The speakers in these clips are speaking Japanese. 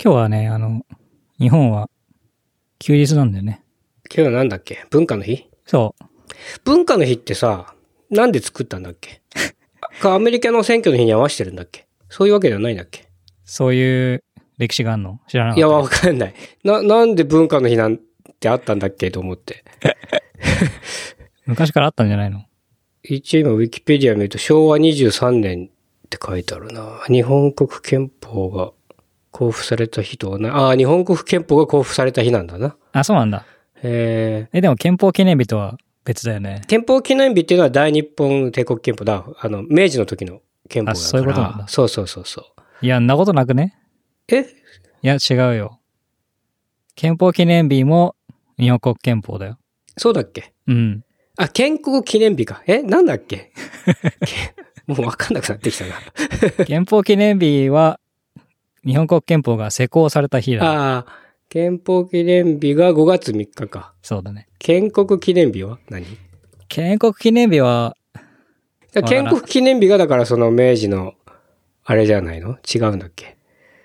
今日はね、日本は休日なんだよね。 今日はなんだっけ？文化の日？ そう。 文化の日ってさ、なんで作ったんだっけ？アメリカの選挙の日に合わせてるんだっけ？そういうわけではないんだっけ？ そういう歴史があるの知らなかった。 いや、わかんない。なんで文化の日なんてあったんだっけと思って。 昔からあったんじゃないの？ 一応今ウィキペディア見ると昭和23年って書いてあるな。日本国憲法が公布された日と日本国憲法が公布された日なんだな。 あ、そうなんだ。 でも憲法記念日とは別だよね。 憲法記念日っていうのは大日本帝国憲法だ。明治の時の憲法だから。 そういうことなんだ。 そうそうそうそう。 いや、んなことなくね？いや、違うよ。憲法記念日も日本国憲法だよ。 そうだっけ？ うん。 建国記念日か。なんだっけ？もうわかんなくなってきたな。 憲法記念日は日本国憲法が施行された日だ。 憲法記念日が5月3日か。 そうだね。 建国記念日は何？ 建国記念日は、 建国記念日がだからその明治のあれじゃないの？違うんだっけ？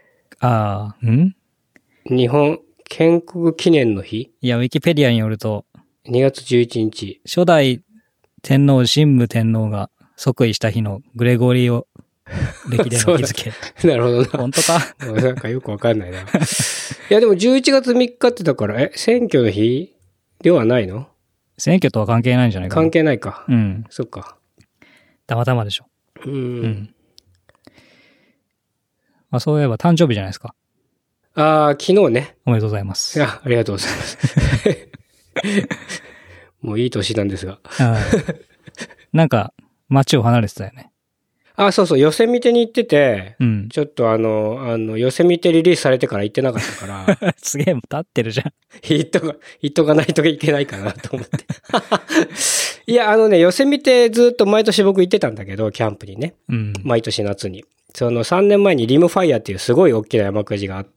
日本建国記念の日？ いや、ウィキペディアによると、 2月11日。 初代天皇神武天皇が即位した日のグレゴリオ歴での日付。 なるほどな。 本当か？ なんかよくわかんないな。いやでも11月3日ってだから、選挙の日ではないの？ 選挙とは関係ないんじゃないかな。 関係ないか。 うん。 そっか。 たまたまでしょ。 うん。 そういえば誕生日じゃないですか。 昨日ね。 おめでとうございます。 ありがとうございます。もういい年なんですが。 なんか、街を離れてたよね。 そうそう、ヨセミテに行ってて、ちょっとヨセミテリリースされてから行ってなかったから。 すげえ、もう立ってるじゃん。 行っとかないといけないかなと思って。いや、ヨセミテずっと毎年僕行ってたんだけど、キャンプにね。毎年夏に。その3年前にリムファイヤーっていうすごい大きな山火事があって、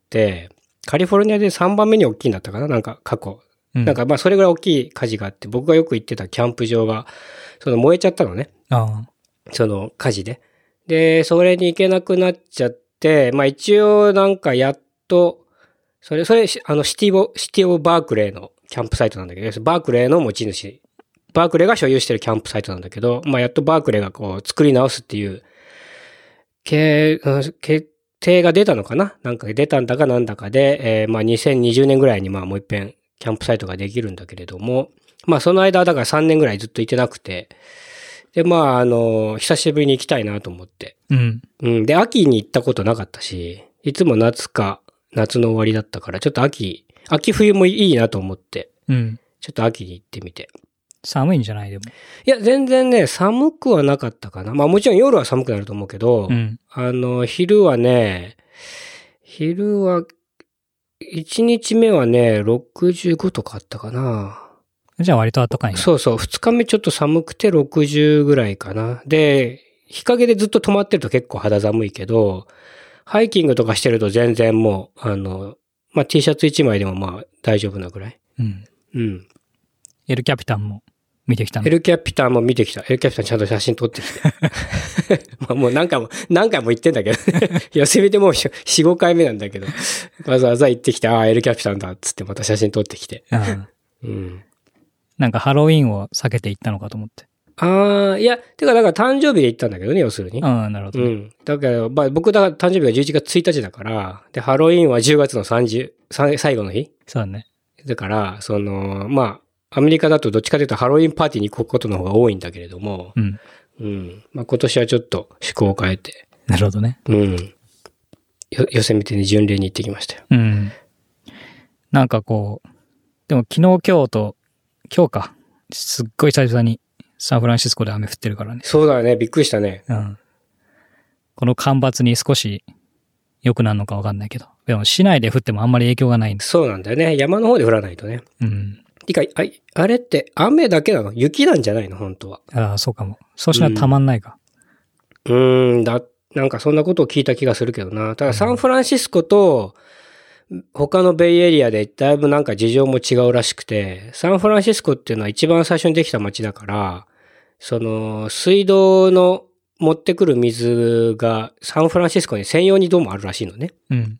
カリフォルニアで3番目に大きいんだったかな？なんか過去。なんかそれぐらい大きい火事があって、僕がよく行ってたキャンプ場が、燃えちゃったのね。その火事で。で、それに行けなくなっちゃって、一応なんかやっと、それ、シティオブバークレーのキャンプサイトなんだけど、バークレーの持ち主、バークレーが所有してるキャンプサイトなんだけど、やっとバークレーがこう作り直すっていう、決定が出たのかな？なんか出たんだかなんだかで、2020年ぐらいにもう一遍キャンプサイトができるんだけれども、その間だから3年ぐらいずっと行ってなくて、で、久しぶりに行きたいなと思って。で、秋に行ったことなかったし、いつも夏の終わりだったから、ちょっと秋冬もいいなと思って、ちょっと秋に行ってみて。 寒いんじゃないでも。 いや、全然ね、寒くはなかったかな。もちろん夜は寒くなると思うけど、昼は、1日目はね、65とかあったかな。 じゃあ割と暖かいね。 そうそう。2日目ちょっと寒くて60ぐらいかな。で、日陰でずっと止まってると結構肌寒いけど、ハイキングとかしてると全然もう、T シャツ1枚でも大丈夫なぐらい。 エルキャピタンも見てきたの？ エルキャピタンも見てきた。エルキャピタンちゃんと写真撮ってきて。もう何回も言ってんだけど、ヨセミテもう4、5回目なんだけど、わざわざ行ってきて、エルキャピタンだっつってまた写真撮ってきて。 なんかハロウィンを避けて行ったのかと思って。 いや、だから誕生日で行ったんだけどね、要するに。 なるほど、ね。 だから、僕誕生日が11月1日だから、で、ハロウィンは10月の最後の日？ そうだね。 だから、アメリカだとどっちかというとハロウィンパーティーに行くことの方が多いんだけれども、今年はちょっと趣向を変えて。 なるほどね。 ヨセミテに巡礼に行ってきましたよ。 なんかこう、でも昨日今日か。すっごい久々にサンフランシスコで雨降ってるからね。 そうだね、びっくりしたね。 この干ばつに少し良くなるのかわかんないけど。でも市内で降ってもあんまり影響がないんだ。 そうなんだよね。山の方で降らないとね。あれって雨だけなの？雪なんじゃないの？本当は。 そうかも。そうしないとたまんないか。 なんかそんなことを聞いた気がするけどな。ただサンフランシスコと他のベイエリアでだいぶなんか事情も違うらしくて、サンフランシスコっていうのは一番最初にできた街だから、水道の持ってくる水がサンフランシスコに専用にどうもあるらしいのね。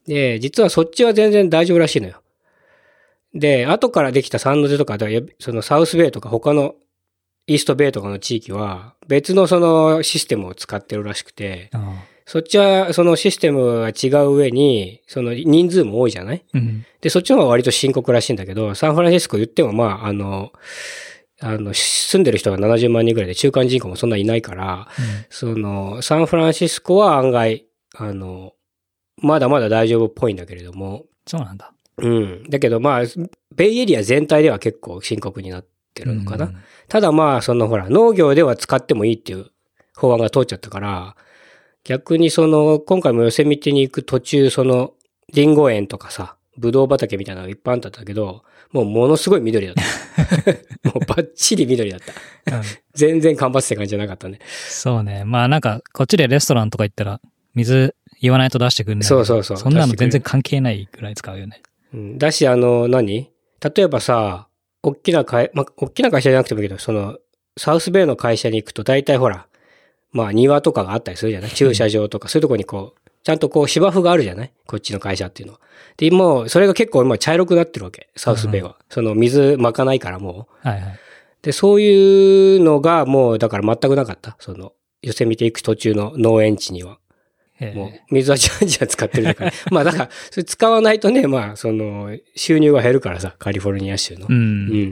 で、実はそっちは全然大丈夫らしいのよ。で、後からできたサンノゼとか、そのサウスベイとか他のイーストベイとかの地域は別のそのシステムを使ってるらしくて、そっちはそのシステムが違う上に、その人数も多いじゃない、うん、で、そっちの方が割と深刻らしいんだけど、サンフランシスコ言ってもまあ、住んでる人が70万人ぐらいで中間人口もそんないないから、うん、その、サンフランシスコは案外、まだまだ大丈夫っぽいんだけれども。 そうなんだ。 うん。だけどまあ、ベイエリア全体では結構深刻になってるのかな。うん、ただまあ、そのほら、農業では使ってもいいっていう法案が通っちゃったから、逆にその、今回もヨセミテに行く途中、その、リンゴ園とかさ、ブドウ畑みたいなのがいっぱいあったけど、もうものすごい緑だった。もうバッチリ緑だった。うん、全然干ばつって感じじゃなかったね。 そうね。まあなんか、こっちでレストランとか行ったら、水言わないと出してくんね。 そうそうそう。 そんなの全然関係ないぐらい使うよね。 うん、だし、例えばさ、大きな会社じゃなくてもいいけど、その、サウスベイの会社に行くと大体ほら、まあ庭とかがあったりするじゃない、駐車場とか、そういうとこにこう、ちゃんとこう芝生があるじゃない、こっちの会社っていうのは。で、もう、それが結構今茶色くなってるわけ。サウスベイは。その水まかないからもう。はいはい。で、そういうのがもう、だから全くなかった。その、ヨセミテ行く途中の農園地には。もう、水はじゃんじゃん使ってるから。まあだから、それ使わないとね、まあ、その、収入が減るからさ、カリフォルニア州の。うん。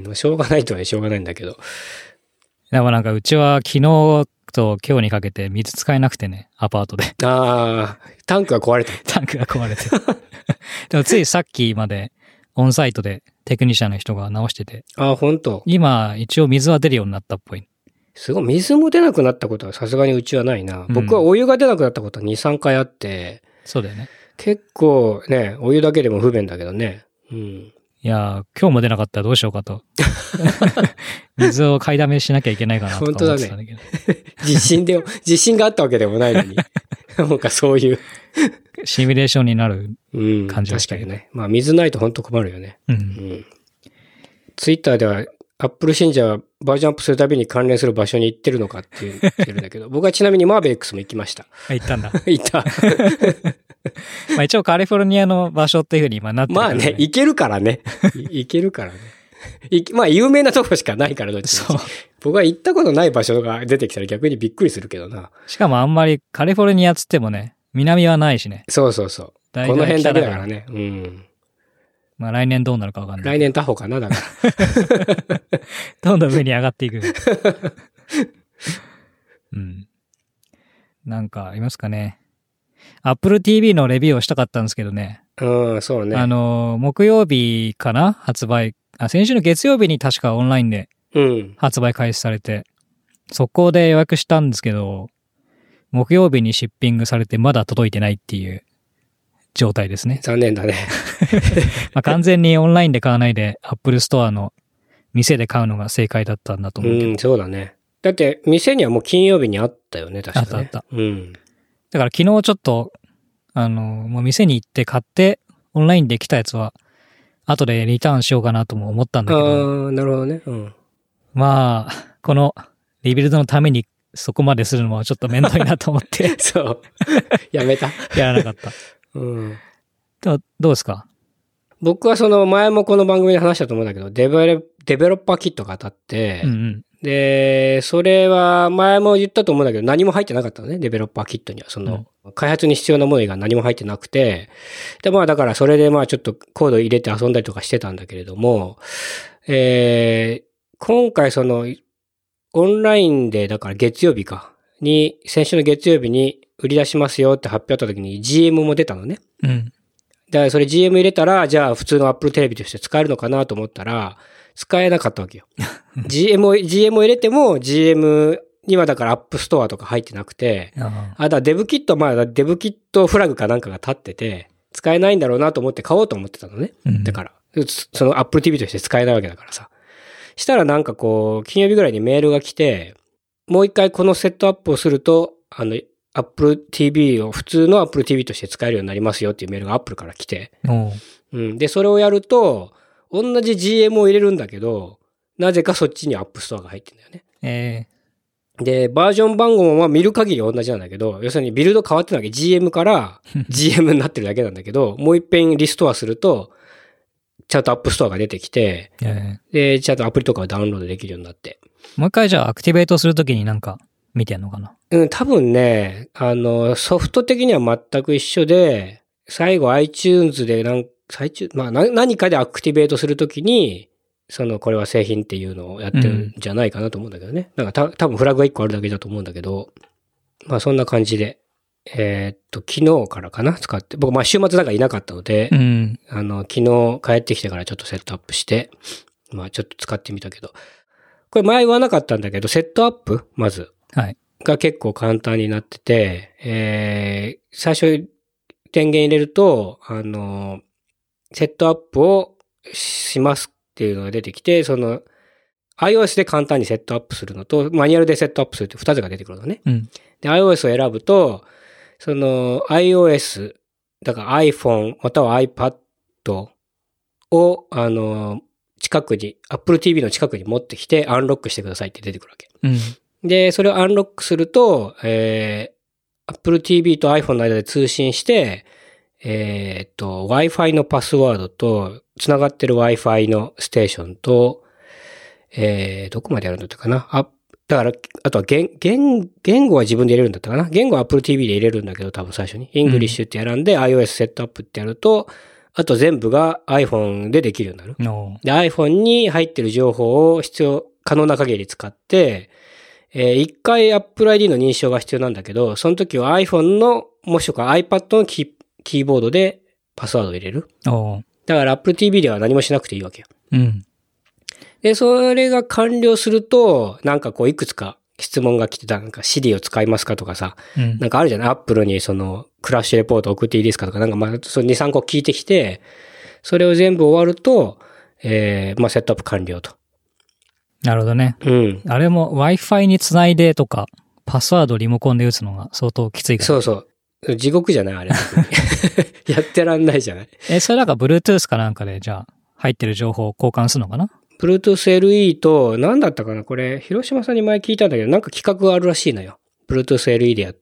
しょうがないとはしょうがないんだけど。 でもなんか、うちは昨日と今日にかけて水使えなくてね、アパートで。 ああ、タンクが壊れた。 タンクが壊れて。でもついさっきまでオンサイトでテクニシャンの人が直してて。 ああ、本当。 今、一応水は出るようになったっぽい。 すごい、水も出なくなったことはさすがにうちはないな。僕はお湯が出なくなったことは2、3回あって。 そうだよね。 結構ね、お湯だけでも不便だけどね。うん。 いやー、今日も出なかったらどうしようかと。水を買いだめしなきゃいけないかなとか思ってたんだけど。 本当だね。地震があったわけでもないのに。なんかそういう。 シミュレーションになる感じが確かにね。まあ水ないと本当困るよね。うん。ツイッターでは、アップル信者はバージョンアップするたびに関連する場所に行ってるのかって言ってるんだけど、僕はちなみにマーベリックスも行きました。 行ったんだ。 行った。 まあ一応カリフォルニアの場所っていう風に今なってるからね。 まあね、行けるからね。行けるからね。まあ有名なとこしかないからどっちも。僕は行ったことない場所が出てきたら逆にびっくりするけどな。 しかもあんまりカリフォルニアっつってもね、南はないしね。 そうそうそう。この辺だけだからね。うん。 まあ来年どうなるかわかんない。 来年他方かな、だから。 どんどん上に上がっていく。うん。なんかありますかね。Apple TV のレビューをしたかったんですけどね。 うん、そうね。 木曜日かな発売。先週の月曜日に確かオンラインで発売開始されて、速攻で予約したんですけど、木曜日にシッピングされてまだ届いてないっていう状態ですね。 残念だね。 まあ完全にオンラインで買わないで Apple Store の店で買うのが正解だったんだと思うけど。 うん、そうだね。だって店にはもう金曜日にあったよね、確かに、ね。 あった。 うん。 だから昨日ちょっと、もう店に行って買ってオンラインで来たやつは後でリターンしようかなとも思ったんだけど。 ああ、なるほどね。うん。 まあ、このリビルドのためにそこまでするのはちょっとめんどいなと思って。 そう。やめた。 やらなかった。 うん。 どうですか？ 僕はその前もこの番組で話したと思うんだけど、デベロッパーキットが当たって、うんうん、で、それは前も言ったと思うんだけど、何も入ってなかったのね、デベロッパーキットには。その、開発に必要なものが何も入ってなくて、で、まあだからそれでまあちょっとコード入れて遊んだりとかしてたんだけれども、今回その、オンラインで、だから月曜日か、に、先週の月曜日に売り出しますよって発表あった時に GM も出たのね。うん。だからそれ GM 入れたら、じゃあ普通の Apple テレビとして使えるのかなと思ったら、使えなかったわけよ。GM を入れても GM にはだから App Store とか入ってなくて、だからデブキット、まあデブキットフラグかなんかが立ってて、使えないんだろうなと思って買おうと思ってたのね。うん、だから、その Apple TV として使えないわけだからさ。したらなんかこう、金曜日ぐらいにメールが来て、もう一回このセットアップをすると、Apple TV を普通の Apple TV として使えるようになりますよっていうメールが Apple から来て。うん。で、それをやると、同じ GM を入れるんだけど、なぜかそっちに App Store が入ってんだよね。 で、バージョン番号もまあ見る限り同じなんだけど、要するにビルド変わってないわけ。GM から GM になってるだけなんだけど、もう一遍リストアすると、ちゃんとアップストアが出てきて、で、ちゃんとアプリとかをダウンロードできるようになって。 もう一回じゃあアクティベートするときになんか見てんのかな？ 多分ね、ソフト的には全く一緒で、最後 iTunes でまあ何かでアクティベートするときに、これは製品っていうのをやってるんじゃないかなと思うんだけどね。なんか多分フラグが1個あるだけだと思うんだけど、まあそんな感じで、昨日からかな使って、僕まあ週末だからいなかったので、昨日帰ってきてからちょっとセットアップして、まあちょっと使ってみたけど、これ前言わなかったんだけど、セットアップまず。 はい。 が結構簡単になってて、最初電源入れると、セットアップをしますっていうのが出てきて、iOS で簡単にセットアップするのと、マニュアルでセットアップするって2つが出てくるのね。で、iOS を選ぶと、iOS、だから iPhone または iPad を、近くに、Apple TV の近くに持ってきて、アンロックしてくださいって出てくるわけ。で、それをアンロックすると、Apple TV と iPhone の間で通信して、Wi-Fi のパスワードと、つながってる Wi-Fi のステーションと、どこまでやるんだったかな。だから、あとは言語は自分で入れるんだったかな。言語は Apple TV で入れるんだけど、多分最初に。English って選んで、iOS セットアップってやると、あと全部が iPhone でできるようになる。で、iPhone に入ってる情報を可能な限り使って、一回 Apple ID の認証が必要なんだけど、その時は iPhone の、もしくは iPad のキーボードでパスワードを入れる。だから Apple TV では何もしなくていいわけよ。で、それが完了すると、なんかいくつか質問が来てた、なんか Siri を使いますかとかさ、なんかあるじゃない？ Apple にクラッシュレポート送っていいですかとか、なんかまあ、2、3個聞いてきて、それを全部終わると、まあ、セットアップ完了と。 なるほどね。あれも Wi-Fi につないでとか、パスワードリモコンで打つのが相当きついから。 そう。地獄じゃないあれ。やってらんないじゃない。 それなんか Bluetooth かなんかで、じゃあ、入ってる情報を交換するのかな？ Bluetooth LE と、なんだったかなこれ、広島さんに前聞いたんだけど、なんか企画があるらしいのよ。Bluetooth LE でやって、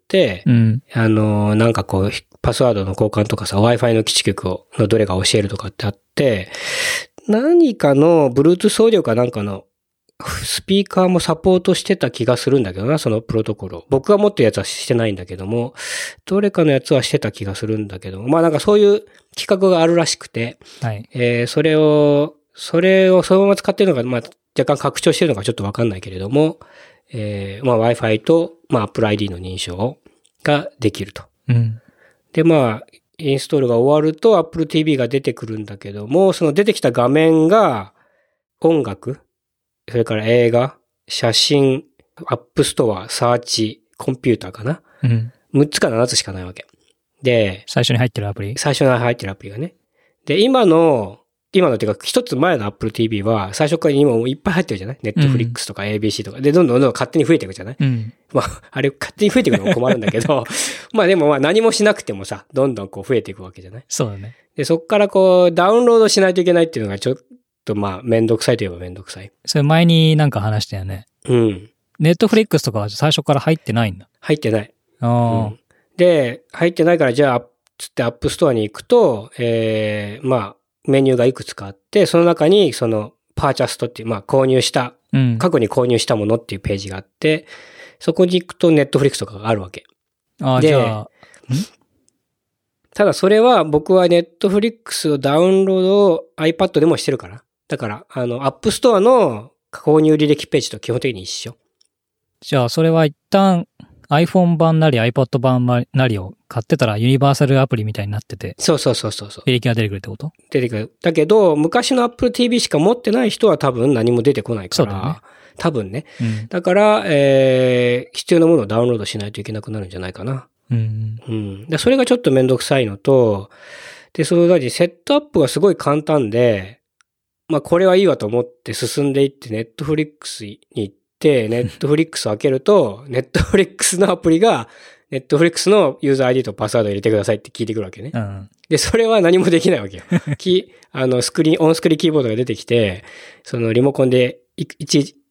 なんかパスワードの交換とかさ、Wi-Fi の基地局のどれか教えるとかってあって、何かの Bluetooth オーディオかなんかのスピーカーもサポートしてた気がするんだけどな、そのプロトコルを。僕が持ってるやつはしてないんだけども、どれかのやつはしてた気がするんだけども、まあなんかそういう企画があるらしくて、 はい。 それをそのまま使ってるのが、まあ若干拡張してるのかちょっとわかんないけれども、まあ Wi-Fi と、まあ Apple ID の認証ができると。で、まあ、インストールが終わると Apple TV が出てくるんだけども、その出てきた画面が音楽、それから映画、写真、アップストア、サーチ、コンピューターかな。6つか7つしかないわけ。で、 最初に入ってるアプリがね。で、今のっていうか、一つ前の Apple TV は、最初から今もういっぱい入ってるじゃない？ Netflix とか ABC とか。で、どんどん勝手に増えていくじゃない？まあ、あれ、勝手に増えていくのも困るんだけど、まあでもまあ何もしなくてもさ、どんどん増えていくわけじゃない？ そうだね。 で、そっからダウンロードしないといけないっていうのがちょっとまあ、めんどくさいといえばめんどくさい。 それ前になんか話したよね。Netflix とかは最初から入ってないんだ。 入ってない。で、入ってないからじゃあ、つってアップストアに行くと、まあ、メニューがいくつかあって、その中にパーチャストっていう、まあ購入した、過去に購入したものっていうページがあって、そこに行くとネットフリックスとかがあるわけ。 じゃあ、 ただそれは僕はネットフリックスをダウンロードを iPad でもしてるから。だから、App Store の購入履歴ページと基本的に一緒。 じゃあそれは一旦 iPhone 版なり iPad 版なりを買ってたらユニバーサルアプリみたいになってて。 そう。 履歴が出てくるってこと？ 出てくる。だけど、昔の Apple TV しか持ってない人は多分何も出てこないから。そうだね。多分ね。だから、必要なものをダウンロードしないといけなくなるんじゃないかな。それがちょっとめんどくさいのと、で、セットアップがすごい簡単で、まあこれはいいわと思って進んでいって、ネットフリックスに行って、ネットフリックスを開けると、ネットフリックスのアプリが、ネットフリックスのユーザー ID とパスワード入れてくださいって聞いてくるわけね。で、それは何もできないわけよ。オンスクリーンキーボードが出てきて、リモコンで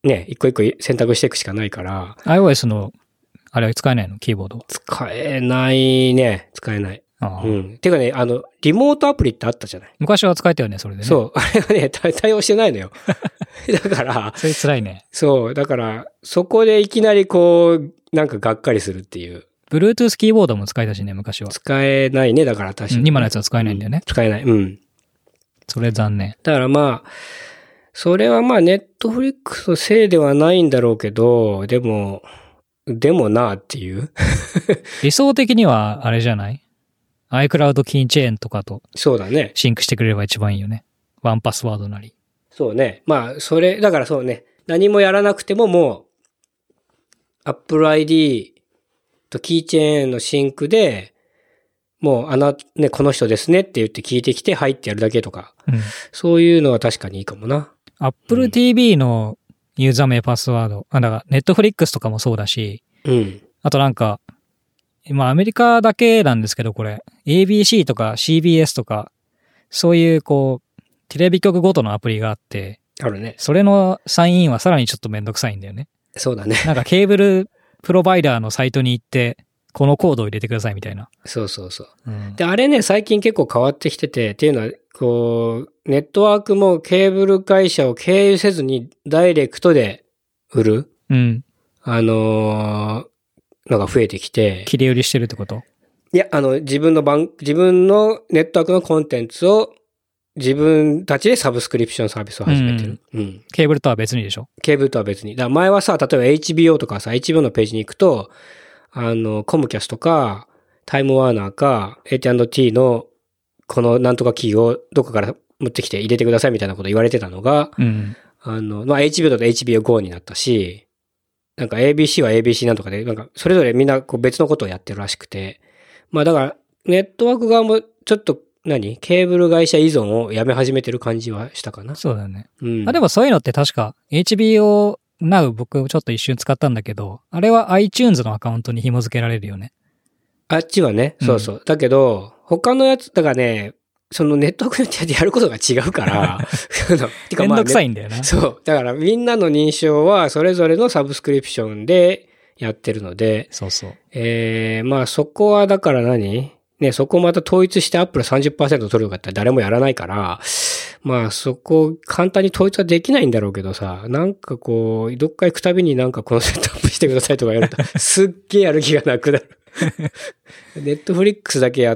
ね、一個一個選択していくしかないから。 iOS の、あれは使えないの？キーボード。 使えないね。使えない。うん。てかね、リモートアプリってあったじゃない。 昔は使えたよね、それでね。 そう。あれはね、対応してないのよ。だから。 それ辛いね。 そう。だから、そこでいきなりこう、なんかがっかりするっていう。 Bluetooth キーボードも使えたしね、昔は。 使えないね、だから確かに。 今のやつは使えないんだよね。 使えない。うん。 それ残念。 だからまあ、それはまあ、ネットフリックスのせいではないんだろうけど、でもなっていう。 理想的には、あれじゃない？ iCloud キーチェーンとかと。 そうだね。 シンクしてくれれば一番いいよね。ワンパスワードなり。 そうね。まあ、だからそうね。何もやらなくてももう、Apple ID とキーチェーンのシンクで、もうね、この人ですねって言って聞いてきて入ってやるだけとか。うん、そういうのは確かにいいかもな。 Apple TV のユーザー名パスワード。だから、Netflix とかもそうだし。 うん。 あとなんか、まあアメリカだけなんですけど、これ。ABC とか CBS とか、そういうこう、テレビ局ごとのアプリがあって。 あるね。 それのサインインはさらにちょっとめんどくさいんだよね。 そうだね。 なんかケーブルプロバイダーのサイトに行って、このコードを入れてくださいみたいな。 そうそうそう。うん、で、あれね、最近結構変わってきてて、っていうのは、こう、ネットワークもケーブル会社を経由せずにダイレクトで売る。 うん。 のが増えてきて。 切り売りしてるってこと？ いや、自分のネットワークのコンテンツを自分たちでサブスクリプションサービスを始めてる。 うん。ケーブルとは別にでしょ？ ケーブルとは別に。だから前はさ、例えば HBO とかさ、HBO のページに行くと、コムキャスとか、タイムワーナーか、AT&T のこのなんとかキーをどこから持ってきて入れてくださいみたいなこと言われてたのが、 うん、 まあ HBO だと HBO Go になったし、なんか ABC は ABC なんとかで、なんかそれぞれみんなこう別のことをやってるらしくて、まあだからネットワーク側もちょっとケーブル会社依存をやめ始めてる感じはしたかな。 そうだね。 うん。 でもそういうのって確か HBO Now 僕ちょっと一瞬使ったんだけど、あれは iTunes のアカウントに紐付けられるよね。 あっちはね、そうそう。うん、だけど、他のやつ、だからね、そのネットワークによってやることが違うから、 めんどくさいんだよな。 そう。だからみんなの認証はそれぞれのサブスクリプションでやってるので、 そうそう。 まあそこはだからね、そこをまた統一して Apple 30% 取るのかって誰もやらないから、まあそこ簡単に統一はできないんだろうけどさ、なんかこう、どっか行くたびになんかこのセットアップしてくださいとかやると、すっげえやる気がなくなる。ネットフリックスだけやって、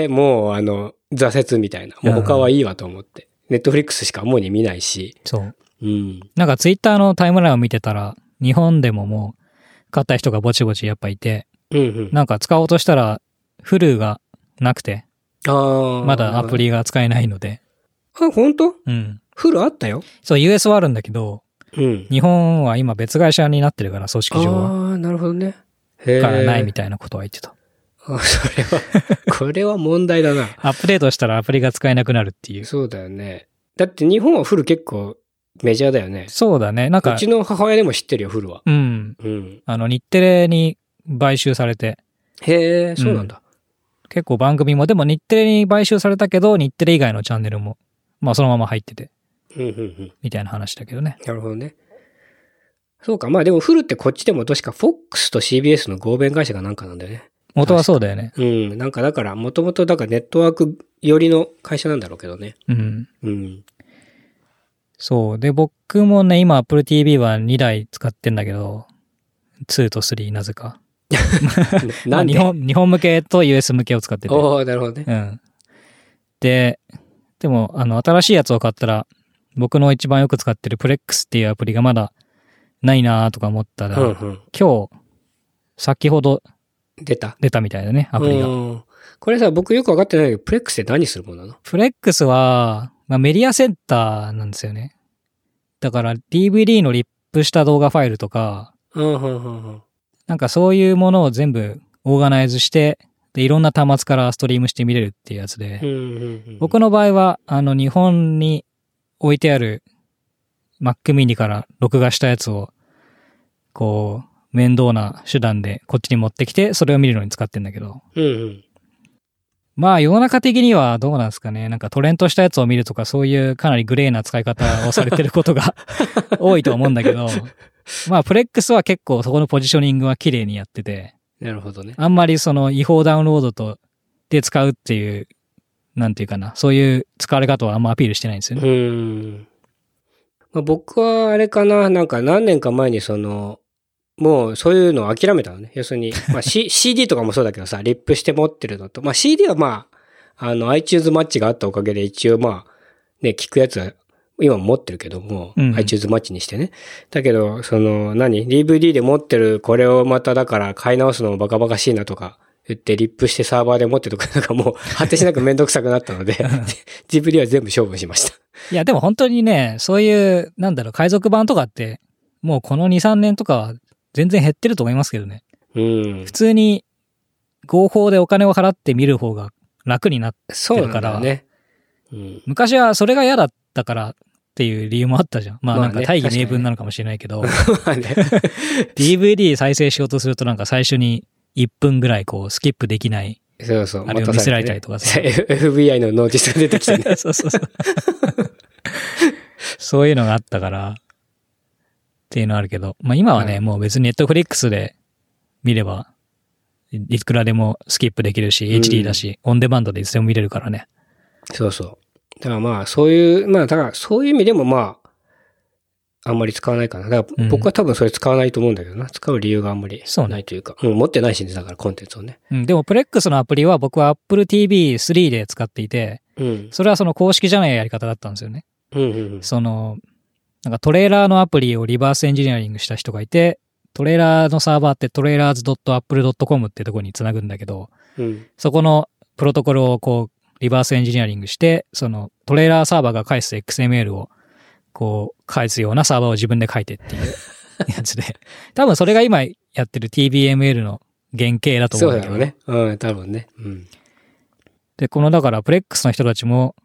もう挫折みたいな。もう他はいいわと思って。ネットフリックスしか主に見ないし。 そう。 うん。 なんかツイッターのタイムラインを見てたら、日本でももう買った人がぼちぼちやっぱいて、 うんうん、 なんか使おうとしたら、フルがなくて、まだアプリが使えないので。 あ、本当？ うん。 フルあったよ。 そう、US はあるんだけど、 うん。 日本は今別会社になってるから、組織上は。 ああ、なるほどね。 からないみたいなことは言ってた。 これは問題だな。 アップデートしたらアプリが使えなくなるっていう。 そうだよね。だって日本はフル結構メジャーだよね。 そうだね。なんか。 うちの母親でも知ってるよ、フルは。 うん。うん。日テレに買収されて。 へえ、そうなんだ、 結構番組も、でも日テレに買収されたけど、日テレ以外のチャンネルも、まあそのまま入ってて。みたいな話だけどね。 なるほどね。そうか。まあでもフルってこっちでも確か FOX と CBS の合弁会社がなんかなんだよね。 元はそうだよね。 うん。なんかだから、もともとだからネットワーク寄りの会社なんだろうけどね。 うん。 うん。 そう。で、僕もね、今 Apple TV は2台使ってんだけど、2と3なぜか。 なんで、 まあ、日本向けと US 向けを使ってて。 おー、なるほどね。 うん。でも、新しいやつを買ったら、僕の一番よく使ってる Plex っていうアプリがまだないなとか思ったら、今日、先ほど、出たみたいだね、アプリが。 これさ、僕よくわかってないけど、プレックスって何するものなの？ プレックスは、まあ、メディアセンターなんですよね。だから DVD のリップした動画ファイルとか、なんかそういうものを全部オーガナイズして、で、いろんな端末からストリームして見れるっていうやつで、僕の場合は、日本に置いてある Mac mini から録画したやつを、こう、面倒な手段でこっちに持ってきて、それを見るのに使ってんだけど。 まあ世の中的にはどうなんですかね。なんかトレンドしたやつを見るとかそういうかなりグレーな使い方をされてることが多いと思うんだけど、まあプレックスは結構そこのポジショニングは綺麗にやってて。 なるほどね。 あんまりその違法ダウンロードで使うっていう、なんていうかな、そういう使われ方はあんまアピールしてないんですよね。 まあ、僕はあれかな、なんか何年か前にもうそういうのを諦めたのね。要するに、まあ、CD とかもそうだけどさ、リップして持ってるのと、まあ CD はまあ、iTunes マッチがあったおかげで一応まあ、ね、聞くやつは今も持ってるけども、iTunes マッチにしてね。だけど、DVD で持ってるこれをまただから買い直すのもバカバカしいなとか言ってリップしてサーバーで持ってるとかなんかもう果てしなくめんどくさくなったので、DVD は全部処分しました。 いや、でも本当にね、そういう、海賊版とかって、もうこの2、3年とかは全然減ってると思いますけどね。普通に合法でお金を払って見る方が楽になってるから。そうね。昔はそれが嫌だったからっていう理由もあったじゃん。まあなんか大義名分なのかもしれないけど。DVD 再生しようとするとなんか最初に1分ぐらいこうスキップできない。 そうそう。 あれを見せられたりとかさ。 FBI のノーティスが出てきてね。 そう。そういうのがあったから、っていうのあるけど、まあ今はね、もう別にNetflixで見れば、いくらでもスキップできるし、HD だし、オンデマンドでいつでも見れるからね。 そうそう。だからまあそういう意味でもまあ、あんまり使わないかな。だから僕は多分それ使わないと思うんだけどな。使う理由があんまりないというか。持ってないしね、だからコンテンツをね。 でもプレックスのアプリは僕は Apple TV 3で使っていて、それはその公式じゃないやり方だったんですよね。なんかトレーラーのアプリをリバースエンジニアリングした人がいて、トレーラーのサーバーって trailers.apple.com ってとこにつなぐんだけど、そこのプロトコルをこうリバースエンジニアリングして、そのトレーラーサーバーが返す XML をこう返すようなサーバーを自分で書いてっていうやつで、多分それが今やってる TBML の原型だと思うんだけど。 そうだろうね。多分ね。 で、だからプレックスの人たちも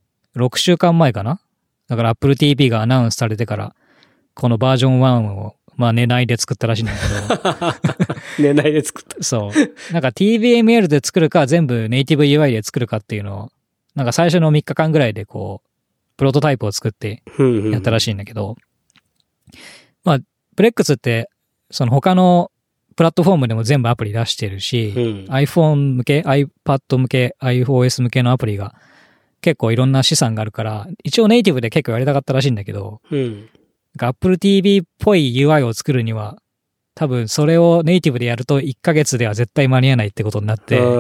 6週間前かな？だから Apple TV がアナウンスされてから、このバージョン1を、まあ寝ないで作ったらしいんだけど。寝ないで作った。 そう。なんか TBML で作るか、全部ネイティブ UI で作るかっていうのを、なんか最初の3日間ぐらいでこう、プロトタイプを作ってやったらしいんだけど、まあ、プレックスって、その他のプラットフォームでも全部アプリ出してるし、iPhone 向け、iPad 向け、iOS 向けのアプリが結構いろんな資産があるから、一応ネイティブで結構やりたかったらしいんだけど、Apple TV っぽい UI を作るには、多分それをネイティブでやると1ヶ月では絶対間に合わないってことになって。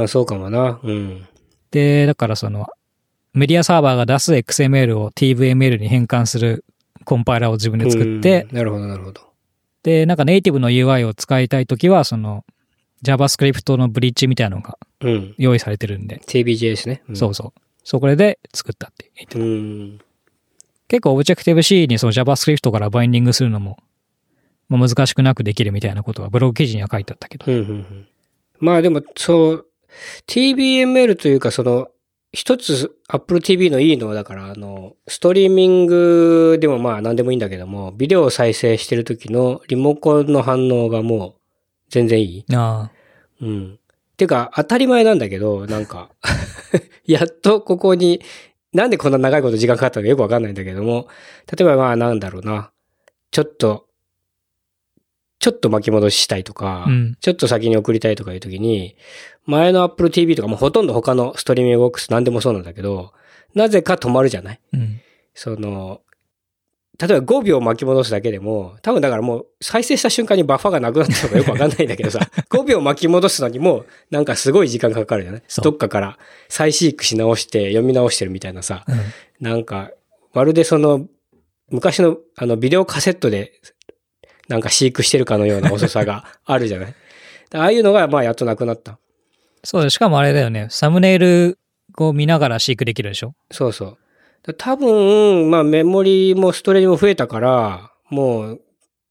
そうかもな。 で、だからその、メディアサーバーが出す XML を TVML に変換するコンパイラーを自分で作って、 なるほど。 で、なんかネイティブの UI を使いたいときは、その JavaScript のブリッジみたいなのが用意されてるんで。 TBJS ね。 そう。そこで作ったって言ってた。結構 Objective-C にその JavaScript からバインディングするのも、難しくなくできるみたいなことがブログ記事には書いてあったけど。 まあでも、TBML というか一つ Apple TV のいいのはだからストリーミングでもまあ何でもいいんだけども、ビデオを再生してる時のリモコンの反応がもう全然いい。っていうか当たり前なんだけど、なんか、やっとここに、なんでこんな長いこと時間かかったのかよくわかんないんだけども、例えばまあなんだろうな、ちょっと巻き戻ししたいとか、ちょっと先に送りたいとかいうときに、前の Apple TV とかもほとんど他のストリーミングボックスなんでもそうなんだけど、なぜか止まるじゃない？例えば5秒巻き戻すだけでも、多分だからもう再生した瞬間にバッファがなくなったのかよくわかんないんだけどさ、5秒巻き戻すのにもなんかすごい時間かかるじゃない？どっかから再飼育し直して読み直してるみたいなさ、なんか、まるで昔のビデオカセットでなんか飼育してるかのような遅さがあるじゃない？ああいうのがまあやっとなくなった。 そうだ、しかもあれだよね。サムネイルを見ながら飼育できるでしょ？ そうそう。多分、まあメモリもストレージも増えたから、もう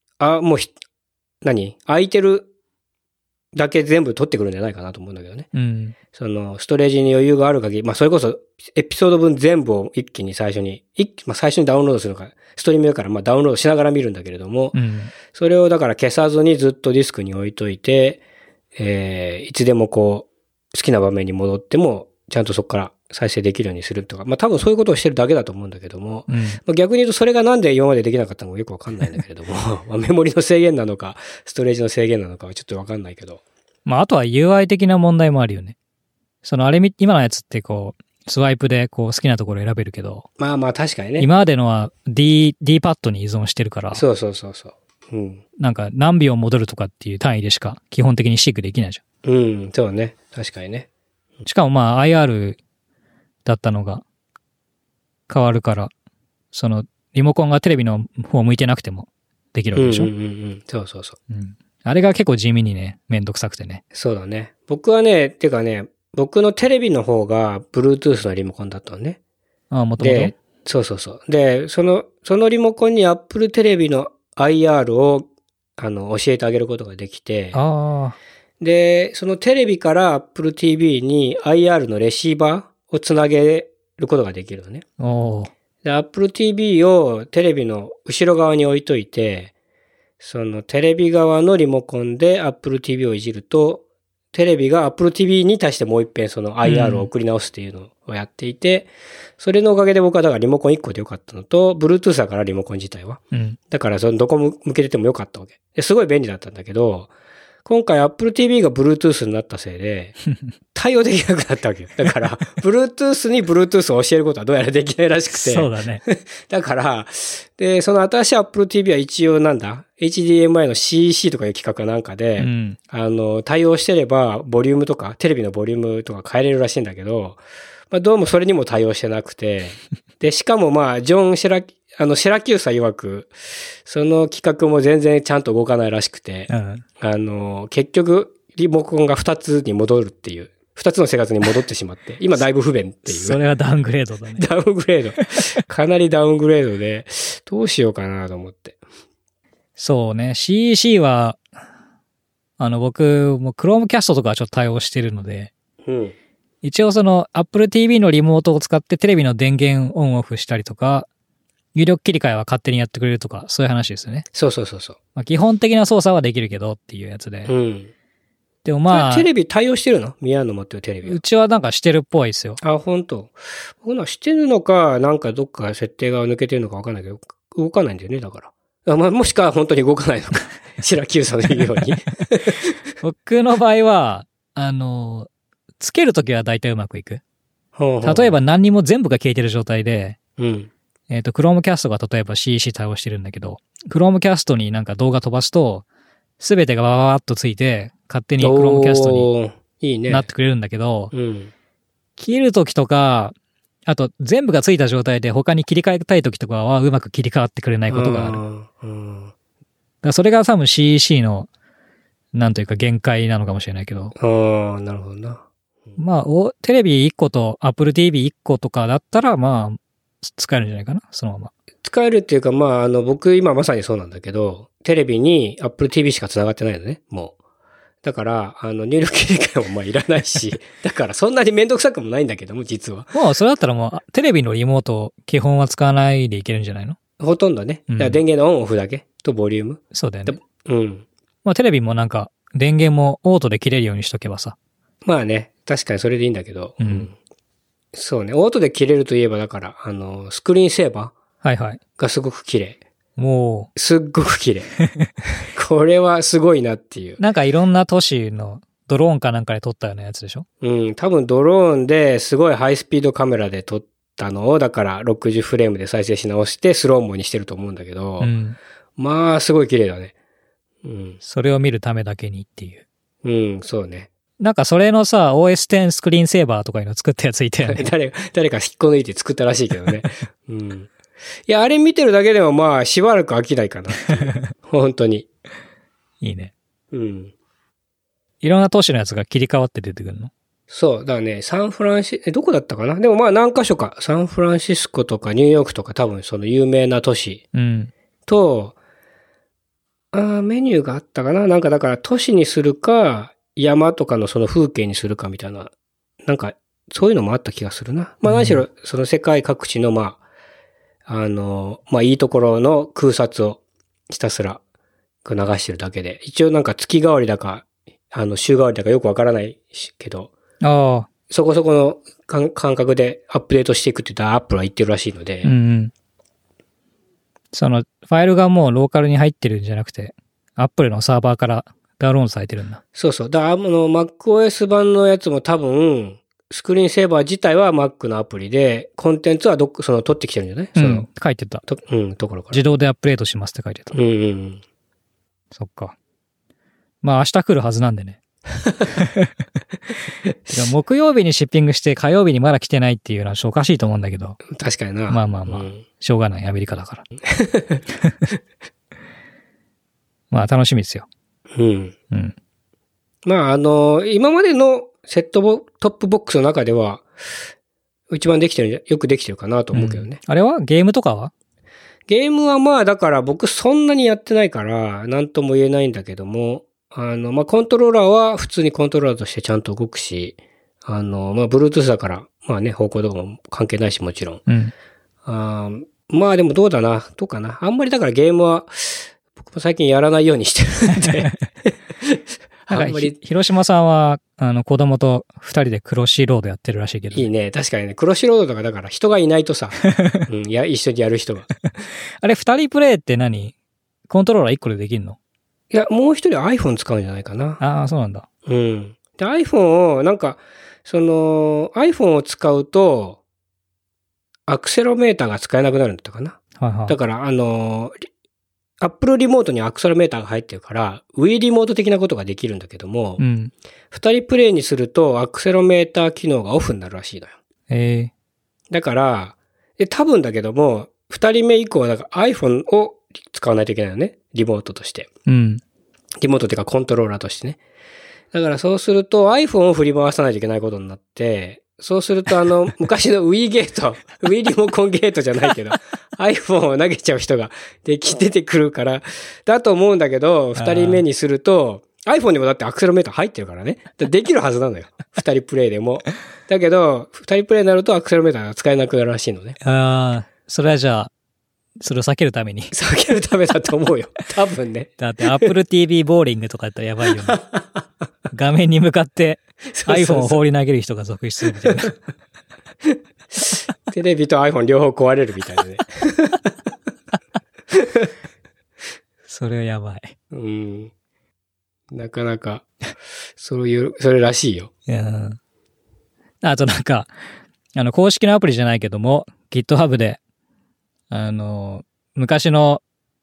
空いてるだけ全部取ってくるんじゃないかなと思うんだけどね。ストレージに余裕がある限り、まあそれこそエピソード分全部を一気に最初にダウンロードするのか、ストリームだからまあダウンロードしながら見るんだけれども、それをだから消さずにずっとディスクに置いといて、いつでもこう好きな場面に戻ってもちゃんとそこから再生できるようにするとか、まあ多分そういうことをしてるだけだと思うんだけども、まあ、逆に言うとそれがなんで今までできなかったのかよくわかんないんだけれども、まあメモリの制限なのか、ストレージの制限なのかはちょっとわかんないけど。 まああとは UI 的な問題もあるよね。今のやつってこう、スワイプでこう好きなところ選べるけど。 まあまあ確かにね。 今までのは D パッドに依存してるから。 そう。うん。 なんか何秒戻るとかっていう単位でしか基本的にシークできないじゃん。 うん、そうね。確かにね。 しかもまあ IR だったのが変わるから、リモコンがテレビの方向いてなくてもできるわけでしょ。 そう。 うん。あれが結構地味にね、めんどくさくてね。 そうだね。僕はね、てかね、僕のテレビの方が Bluetooth のリモコンだったのね。 ああ、もともと。 で、そう。で、そのリモコンに Apple テレビの IR を、教えてあげることができて、で、そのテレビから Apple TV に IR のレシーバーをつなげることができるのね。で、Apple TV をテレビの後ろ側に置いといて、そのテレビ側のリモコンで Apple TV をいじると、テレビが Apple TV に対してもう一遍その IR を送り直すっていうのをやっていて、それのおかげで僕はだからリモコン1個でよかったのと、Bluetooth だからリモコン自体は。だからどこ向けててもよかったわけ。ですごい便利だったんだけど、今回 Apple TV が Bluetooth になったせいで、対応できなくなったわけよ。だから、Bluetooth に Bluetooth を教えることはどうやらできないらしくて。 そうだね。 だから、で、その新しい Apple TV は一応HDMI の CC とかいう規格なんかで、対応してれば、ボリュームとか、テレビのボリュームとか変えれるらしいんだけど、まあ、どうもそれにも対応してなくて、で、しかもまあ、シェラキューサ曰く、その規格も全然ちゃんと動かないらしくて、結局、リモコンが2つに戻るっていう、2つの生活に戻ってしまって、今だいぶ不便っていう。 それはダウングレードだね。 ダウングレード。かなりダウングレードで、どうしようかなと思って。 そうね、CC は、僕、もう Chromecast とかはちょっと対応してるので、一応Apple TV のリモートを使ってテレビの電源オンオフしたりとか、入力切り替えは勝手にやってくれるとか、そういう話ですよね。 そう。 まあ、基本的な操作はできるけどっていうやつで。でもまあ。 テレビ対応してるの？宮野持ってるテレビ。 うちはなんかしてるっぽいですよ。 あ、本当。僕のはしてるのか、なんかどっか設定が抜けてるのかわかんないけど、動かないんだよね、だから。まあ、もしくは本当に動かないのか。シラキューサの言うように。 僕の場合は、つけるときは大体うまくいく。例えば何にも全部が消えてる状態で、Chromecast が例えば CC 対応してるんだけど、Chromecast になんか動画飛ばすと、すべてがバババッとついて、勝手に Chromecast になってくれるんだけど、切るときとか、あと全部がついた状態で他に切り替えたいときとかはうまく切り替わってくれないことがある。だからそれが多分 CC の、なんというか限界なのかもしれないけど。 なるほどな。 まあ、テレビ1個と Apple TV1 個とかだったら、まあ、使えるんじゃないかな、そのまま。 使えるっていうか、まあ、僕今まさにそうなんだけど、テレビに Apple TV しか繋がってないのね、もう。だから、入力切り替えもまあいらないし、だからそんなにめんどくさくもないんだけども、実は。 もうそれだったらもう、テレビのリモート、基本は使わないでいけるんじゃないの？ ほとんどね。だから電源のオンオフだけとボリューム。 そうだよね。まあテレビもなんか、電源もオートで切れるようにしとけばさ。 まあね、確かにそれでいいんだけど。そうね、オートで切れるといえばだから、スクリーンセーバーがすごく綺麗。 もう。すっごく綺麗。これはすごいなっていう。 なんかいろんな都市のドローンかなんかで撮ったようなやつでしょ？ 多分ドローンですごいハイスピードカメラで撮ったのを、だから60フレームで再生し直してスローモにしてると思うんだけど、まあすごい綺麗だね。 それを見るためだけにっていう。そうね。 なんかそれのさ、OS X スクリーンセーバーとかいうの作ったやついたよね。 誰か引っこ抜いて作ったらしいけどね。いや、あれ見てるだけでもまあしばらく飽きないかな。本当に。 いいね。いろんな都市のやつが切り替わって出てくるの？ そう。だからね、どこだったかな？でもまあ何箇所か。サンフランシスコとかニューヨークとか多分その有名な都市と、メニューがあったかな？なんかだから都市にするか、山とかのその風景にするかみたいな、なんかそういうのもあった気がするな。まあ何しろその世界各地のまあいいところの空撮をひたすら流してるだけで、一応なんか月替わりだか、週替わりだかよくわからないけど、 そこそこの感覚でアップデートしていくって言ったらアップルは言ってるらしいので。 うん。その、ファイルがもうローカルに入ってるんじゃなくて、アップルのサーバーからダウンロードされてるんだ。 そうそう。だから、MacOS 版のやつも多分、スクリーンセーバー自体は Mac のアプリで、コンテンツは取ってきてるんじゃない？ うん、書いてた。 ところから。 自動でアップデートしますって書いてた。 うん。 そっか。まあ明日来るはずなんでね。木曜日にシッピングして火曜日にまだ来てないっていうのはおかしいと思うんだけど。 確かにな。 まあ、しょうがない。アメリカだから。まあ楽しみですよ。 うん。まあ今までのセットトップボックスの中では、一番よくできてるかなと思うけどね。 あれはゲームとかは？ ゲームはまあだから僕そんなにやってないから、なんとも言えないんだけども、コントローラーは普通にコントローラーとしてちゃんと動くし、Bluetooth だから、まあね、方向とかも関係ないしもちろん。まあでもどうかな。あんまりだからゲームは、僕も最近やらないようにしてるんで。 あんまり。広島さんは、子供と二人でクロッシーロードやってるらしいけど。 いいね。確かにね。クロッシーロードとかだから人がいないとさ、一緒にやる人が。あれ二人プレイって何？コントローラー一個でできるの？ いや、もう一人 iPhone 使うんじゃないかな。 ああ、そうなんだ。 うん。で、iPhone を、iPhone を使うと、アクセロメーターが使えなくなるんだったかな。 はいはい。 だから、Apple リモートにアクセロメーターが入ってるから、Wii リモート的なことができるんだけども、二人プレイにするとアクセロメーター機能がオフになるらしいのよ。だから、多分だけども、二人目以降はだから iPhone を使わないといけないよね。リモートとして。リモートっていうかコントローラーとしてね。だからそうすると iPhone を振り回さないといけないことになって、そうすると昔の Wii ゲート、Wii リモコンゲートじゃないけど、iPhone を投げちゃう人が出てくるから、だと思うんだけど、二人目にすると、iPhone にもだってアクセロメーター入ってるからね。できるはずなのよ。二人プレイでも。だけど、二人プレイになるとアクセロメーターが使えなくなるらしいのね。 ああ、それはじゃあ、それを避けるために。 避けるためだと思うよ。多分ね。 だって Apple TV ボーリングとかやったらやばいよね。画面に向かって iPhone を放り投げる人が続出するみたいな。 テレビと iPhone 両方壊れるみたいなね。 それはやばい。 なかなか、それらしいよ。 あと公式のアプリじゃないけども、GitHub で、昔の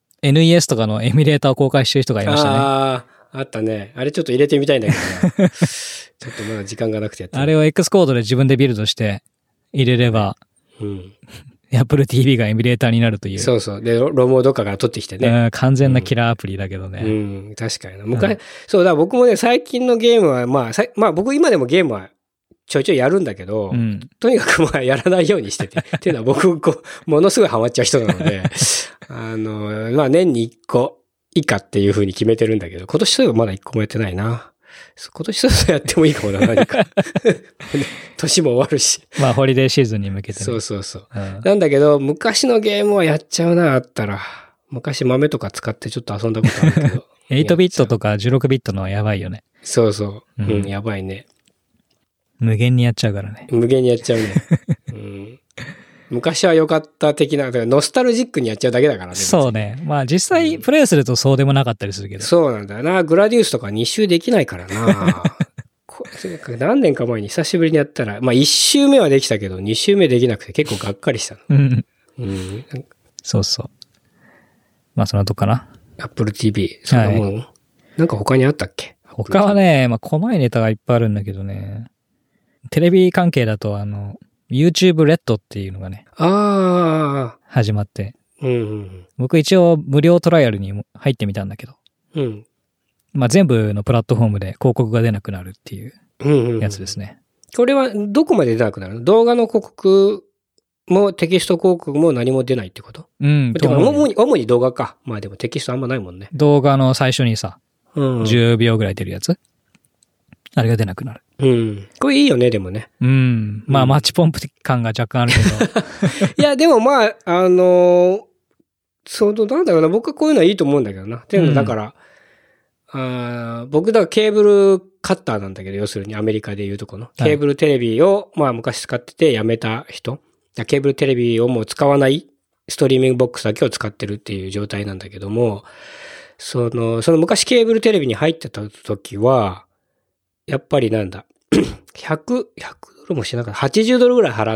NES とかのエミュレーターを公開してる人がいましたね。 あったね。あれちょっと入れてみたいんだけどな。ちょっとまだ時間がなくてやってあれを X コードで自分でビルドして入れれば、Apple TV がエミュレーターになるという。 そうそう。で、ロモとかから取ってきてね。 完全なキラーアプリだけどね。 確かにな。そうだ、僕もね、最近のゲームは、まあ僕今でもゲームはちょいちょいやるんだけど、とにかくやらないようにしてて。っていうのは僕、ものすごいハマっちゃう人なので、年に1個以下っていう風に決めてるんだけど、今年そういえばまだ1個もやってないな。今年そうやってもいいかもな、何か。年も終わるし。 まあ、ホリデーシーズンに向けて、 ね。そう。なんだけど、昔のゲームはやっちゃうな、あったら。昔豆とか使ってちょっと遊んだことあるけど。 8ビットとか16ビットのはやばいよね。 そう。やばいね。 無限にやっちゃうからね。 無限にやっちゃうね。昔は良かった的な、ノスタルジックにやっちゃうだけだからね。 そうね。まあ実際プレイするとそうでもなかったりするけど。 そうなんだよな。グラディウスとか2周できないからな。何年か前に久しぶりにやったら、まあ1周目はできたけど、2周目できなくて結構がっかりしたの。 そう。まあそのとこかな。 Apple TV。そんなもん。なんか他にあったっけ？ 他はね、まあ細いネタがいっぱいあるんだけどね。テレビ関係だとYouTube レッドっていうのがね。始まって。僕一応無料トライアルに入ってみたんだけど。まあ全部のプラットフォームで広告が出なくなるっていうやつですね。 これはどこまで出なくなるの？動画の広告もテキスト広告も何も出ないってこと？主に動画か。まあでもテキストあんまないもんね。 動画の最初にさ、10秒ぐらい出るやつ？あれが出なくなる。 これいいよね、でもね。 まあマッチポンプ感が若干あるけど。いや、でもまあ、なんだろうな、僕はこういうのはいいと思うんだけどな。っていうのはだから、僕だからケーブルカッターなんだけど、要するにアメリカでいうとこの。ケーブルテレビを、まあ昔使っててやめた人。ケーブルテレビをもう使わないストリーミングボックスだけを使ってるっていう状態なんだけども、その昔ケーブルテレビに入ってた時は、やっぱりなんだ、100ドルもしなかった。80ドルぐらい払って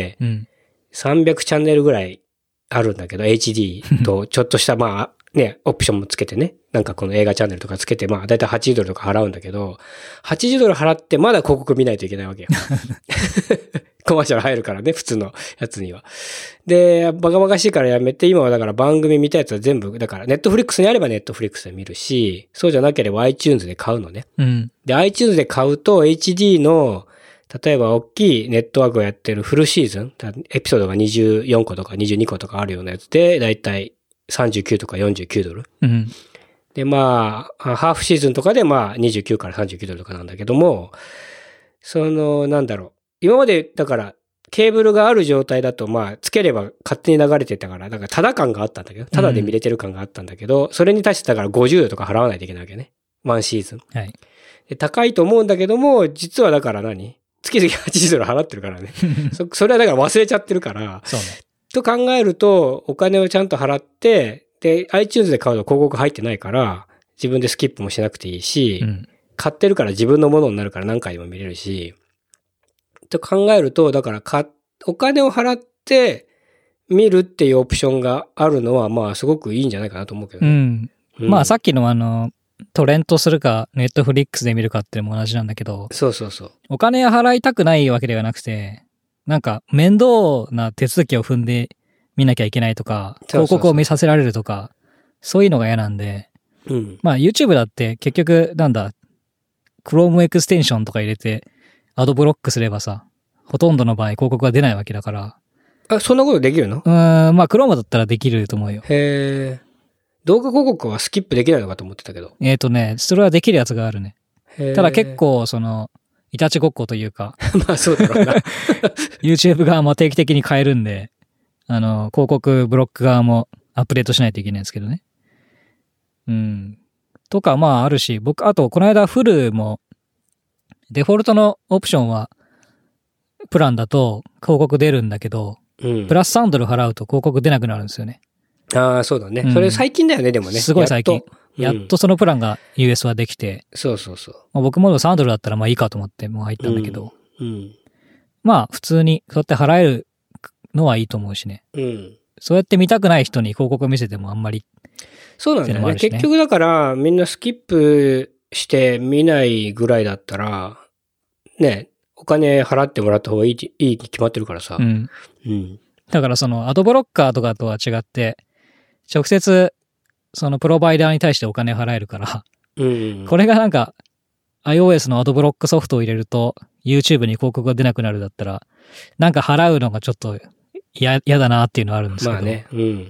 、300チャンネルぐらいあるんだけど、HD とちょっとしたまあね、オプションもつけてね、なんかこの映画チャンネルとかつけて、まあだいたい80ドルとか払うんだけど、80ドル払ってまだ広告見ないといけないわけよ。コマーシャル入るからね、普通のやつには。で、バカバカしいからやめて、今はだから番組見たやつは全部、だからネットフリックスにあればネットフリックスで見るし、そうじゃなければ iTunes で買うのね。で、iTunes で買うと HD の、例えば大きいネットワークをやってるフルシーズン、エピソードが24個とか22個とかあるようなやつで、だいたい39とか49ドル。で、まあ、ハーフシーズンとかでまあ29から39ドルとかなんだけども、なんだろう。今まで、だから、ケーブルがある状態だと、まあ、つければ勝手に流れてたから、だから、タダ感があったんだけど、タダで見れてる感があったんだけど、それに対してだから50ドルとか払わないといけないわけね。ワンシーズン。 はい。 で高いと思うんだけども、実はだから月々80ドル払ってるからね。それはだから忘れちゃってるから。 そうね。 と考えると、お金をちゃんと払って、で、iTunes で買うと広告入ってないから、自分でスキップもしなくていいし、買ってるから自分のものになるから何回も見れるし、と考えると、だからお金を払って見るっていうオプションがあるのは、まあすごくいいんじゃないかなと思うけどね。 まあさっきのトレントするか、ネットフリックスで見るかっていうのも同じなんだけど、 そうそうそう。 お金払いたくないわけではなくて、なんか面倒な手続きを踏んで見なきゃいけないとか、広告を見させられるとか、そういうのが嫌なんで、まあ YouTube だって結局Chrome エクステンションとか入れて、アドブロックすればさ、ほとんどの場合広告が出ないわけだから。 あ、そんなことできるの？ まあ Chrome だったらできると思うよ。 へー。動画広告はスキップできないのかと思ってたけど。 それはできるやつがあるね。ただ結構いたちごっこというか。 まあそうだろうな。 YouTube 側も定期的に変えるんで、広告ブロック側もアップデートしないといけないんですけどね。とかまああるし、あとこの間フルも、デフォルトのオプションは、プランだと広告出るんだけど、プラス3ドル払うと広告出なくなるんですよね。 ああ、そうだね。それ最近だよね、でもね。 すごい最近。やっとそのプランが US はできて。 そうそうそう。 まあ、僕も3ドルだったらまあいいかと思ってもう入ったんだけど。まあ普通にそうやって払えるのはいいと思うしね。そうやって見たくない人に広告見せてもあんまり。 そうなんだよね。結局だからみんなスキップして見ないぐらいだったら、ね、お金払ってもらった方がいいに決まってるからさ。 だからアドブロッカーとかとは違って、直接、プロバイダーに対してお金払えるから、これがiOS のアドブロックソフトを入れると、YouTube に広告が出なくなるだったら、払うのがちょっと嫌だなっていうのはあるんですけど。まあね。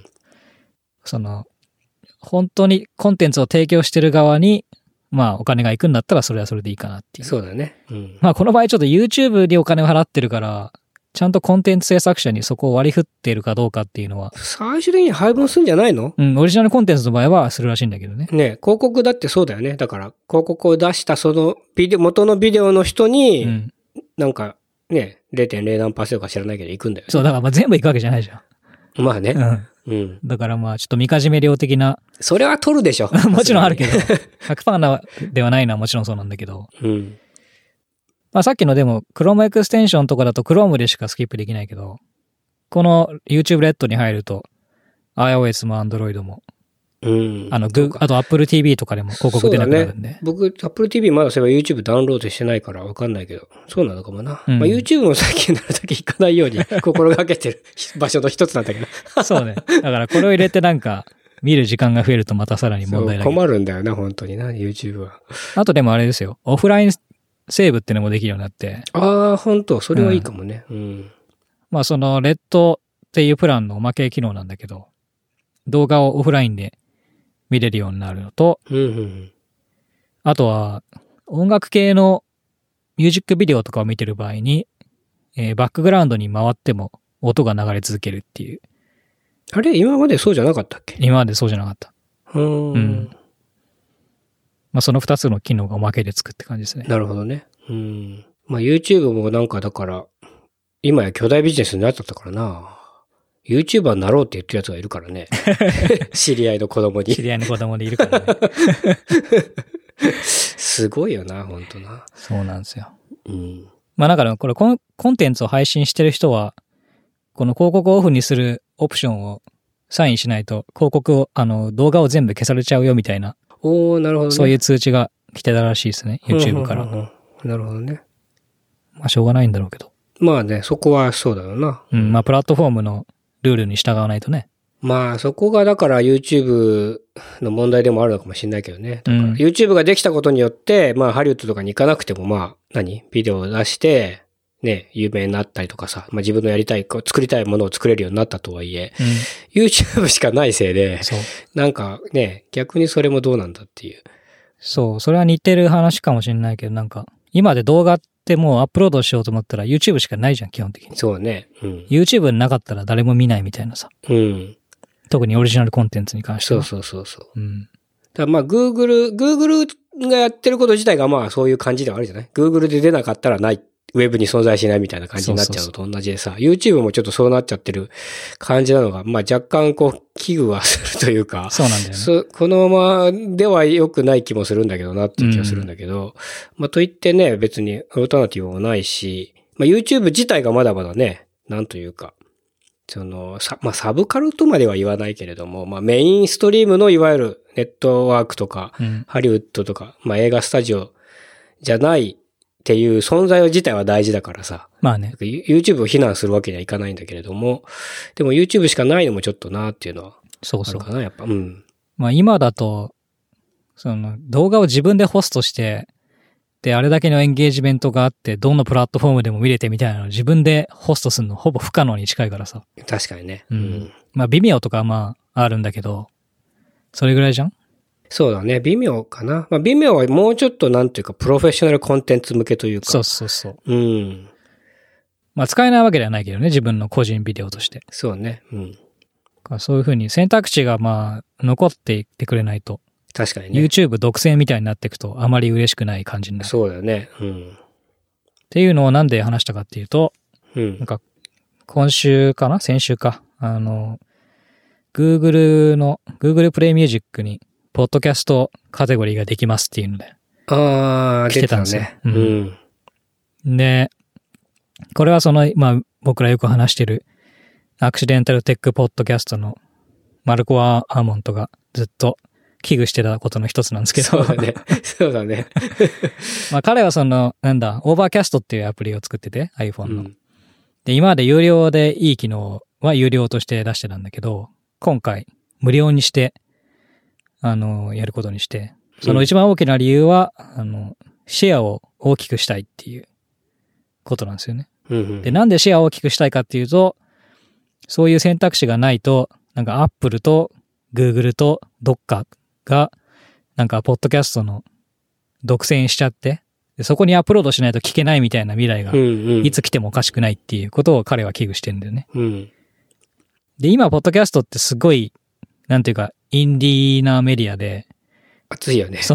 本当にコンテンツを提供してる側に、まあお金が行くんだったらそれはそれでいいかなっていう。 そうだね。 まあこの場合ちょっと YouTube にお金を払ってるから、ちゃんとコンテンツ制作者にそこを割り振っているかどうかっていうのは。 最終的に配分するんじゃないの？ オリジナルコンテンツの場合はするらしいんだけどね。 ね、広告だってそうだよね。だから、広告を出した元のビデオの人に、0.0何%か知らないけど行くんだよね。 そう、だからまあ全部行くわけじゃないじゃん。 まあね。 だからまあちょっとみかじめ料的な。 それは取るでしょ。 もちろんあるけど、100% ではないのはもちろんそうなんだけど。まあさっきのでも Chrome エクステンションとかだと Chrome でしかスキップできないけど、この YouTube レッドに入ると iOS も Android も、あと Apple TV とかでも広告出なくなるんで。 僕 Apple TV まだそういえば YouTube ダウンロードしてないからわかんないけど、そうなのかもな。まあ YouTube も最近なるだけ行かないように心がけてる場所の一つなんだけど。 そうね。だからこれを入れて見る時間が増えるとまたさらに問題だけど。 困るんだよな、本当にな、YouTube は。 あとでもあれですよ、オフラインセーブってのもできるようになって。 ああ、本当それはいいかもね。 まあレッドっていうプランのおまけ機能なんだけど、動画をオフラインで見れるようになるのと、あとは音楽系のミュージックビデオとかを見てる場合に、バックグラウンドに回っても音が流れ続けるっていう。 あれ今までそうじゃなかったっけ？ 今までそうじゃなかった。 まあその2つの機能がおまけでつくって感じですね。 なるほどね。まあ YouTube もなんかだから、今や巨大ビジネスになっちゃったからな。YouTuber になろうって言ってるやつがいるからね。知り合いの子供に。 知り合いの子供でいるからね。 すごいよな、ほんとな。 そうなんですよ。まあだからこれコンテンツを配信してる人は、この広告をオフにするオプションをサインしないと広告を、動画を全部消されちゃうよみたいな。 なるほどね。 そういう通知が来てたらしいですね。YouTube から。 なるほどね。 まあしょうがないんだろうけど。 まあね、そこはそうだよな。 まあプラットフォームのルールに従わないとね。 まあそこがだから YouTube の問題でもあるのかもしれないけどね。だから YouTube ができたことによって、まあハリウッドとかに行かなくてもまあビデオを出して、ね、有名になったりとかさ、まあ自分のやりたい、作りたいものを作れるようになったとはいえ、YouTube しかないせいで、なんかね、逆にそれもどうなんだっていう。 そう、それは似てる話かもしれないけど、なんか、今で動画ってもうアップロードしようと思ったら YouTube しかないじゃん、基本的に。 そうね。 YouTube なかったら誰も見ないみたいなさ。特にオリジナルコンテンツに関しては。 そう。だからまあ Google がやってること自体がまあそういう感じではあるじゃない ?Google で出なかったらない。ウェブに存在しないみたいな感じになっちゃうのと同じでさ、YouTube もちょっとそうなっちゃってる感じなのが、まあ若干こう、危惧はするというか、 そうなんだよね。 このままでは良くない気もするんだけどなっていう気がするんだけど、まあといってね、別にオルタナティブもないし、まあ YouTube 自体がまだまだね、なんというか、まあサブカルとまでは言わないけれども、まあメインストリームのいわゆるネットワークとか、ハリウッドとか、まあ映画スタジオじゃないっていう存在自体は大事だからさ。 まあね。 YouTube を非難するわけにはいかないんだけれども、でも YouTube しかないのもちょっとなっていうのはあるかな、やっぱ。 まあ今だと、動画を自分でホストして、で、あれだけのエンゲージメントがあって、どのプラットフォームでも見れてみたいなのを自分でホストするのほぼ不可能に近いからさ。 確かにね。 まあ、Vimeoとかはまあ、あるんだけど、それぐらいじゃん？ そうだね。Vimeoかな。まあ、Vimeo はもうちょっとなんていうか、プロフェッショナルコンテンツ向けというか。 そう。まあ、使えないわけではないけどね、自分の個人ビデオとして。 そうね。 そういうふうに選択肢がまあ、残っていってくれないと。 確かにね。 YouTube 独占みたいになっていくとあまり嬉しくない感じになる。 そうだよね。 っていうのをなんで話したかっていうと、なんか先週かGoogle プレイミュージックにポッドキャストカテゴリーができますっていうので来てたんですよ。で、これはまあ僕らよく話してるアクシデンタルテックポッドキャストのマルコ・アーモントがずっと危惧してたことの一つなんですけど。 そうだね。 まあ彼はオーバーキャストっていうアプリを作ってて、iPhone の。で、今まで有料でいい機能は有料として出してたんだけど、今回無料にして、やることにして、その一番大きな理由は、シェアを大きくしたいっていうことなんですよね。で、なんでシェアを大きくしたいかっていうと、そういう選択肢がないと、なんか Apple と Google とどっかが、なんかポッドキャストの独占しちゃって、でそこにアップロードしないと聞けないみたいな未来がいつ来てもおかしくないっていうことを彼は危惧してるんだよね。で、今ポッドキャストってすごい、なんていうか、インディーなメディアで。 熱いよね。 そう。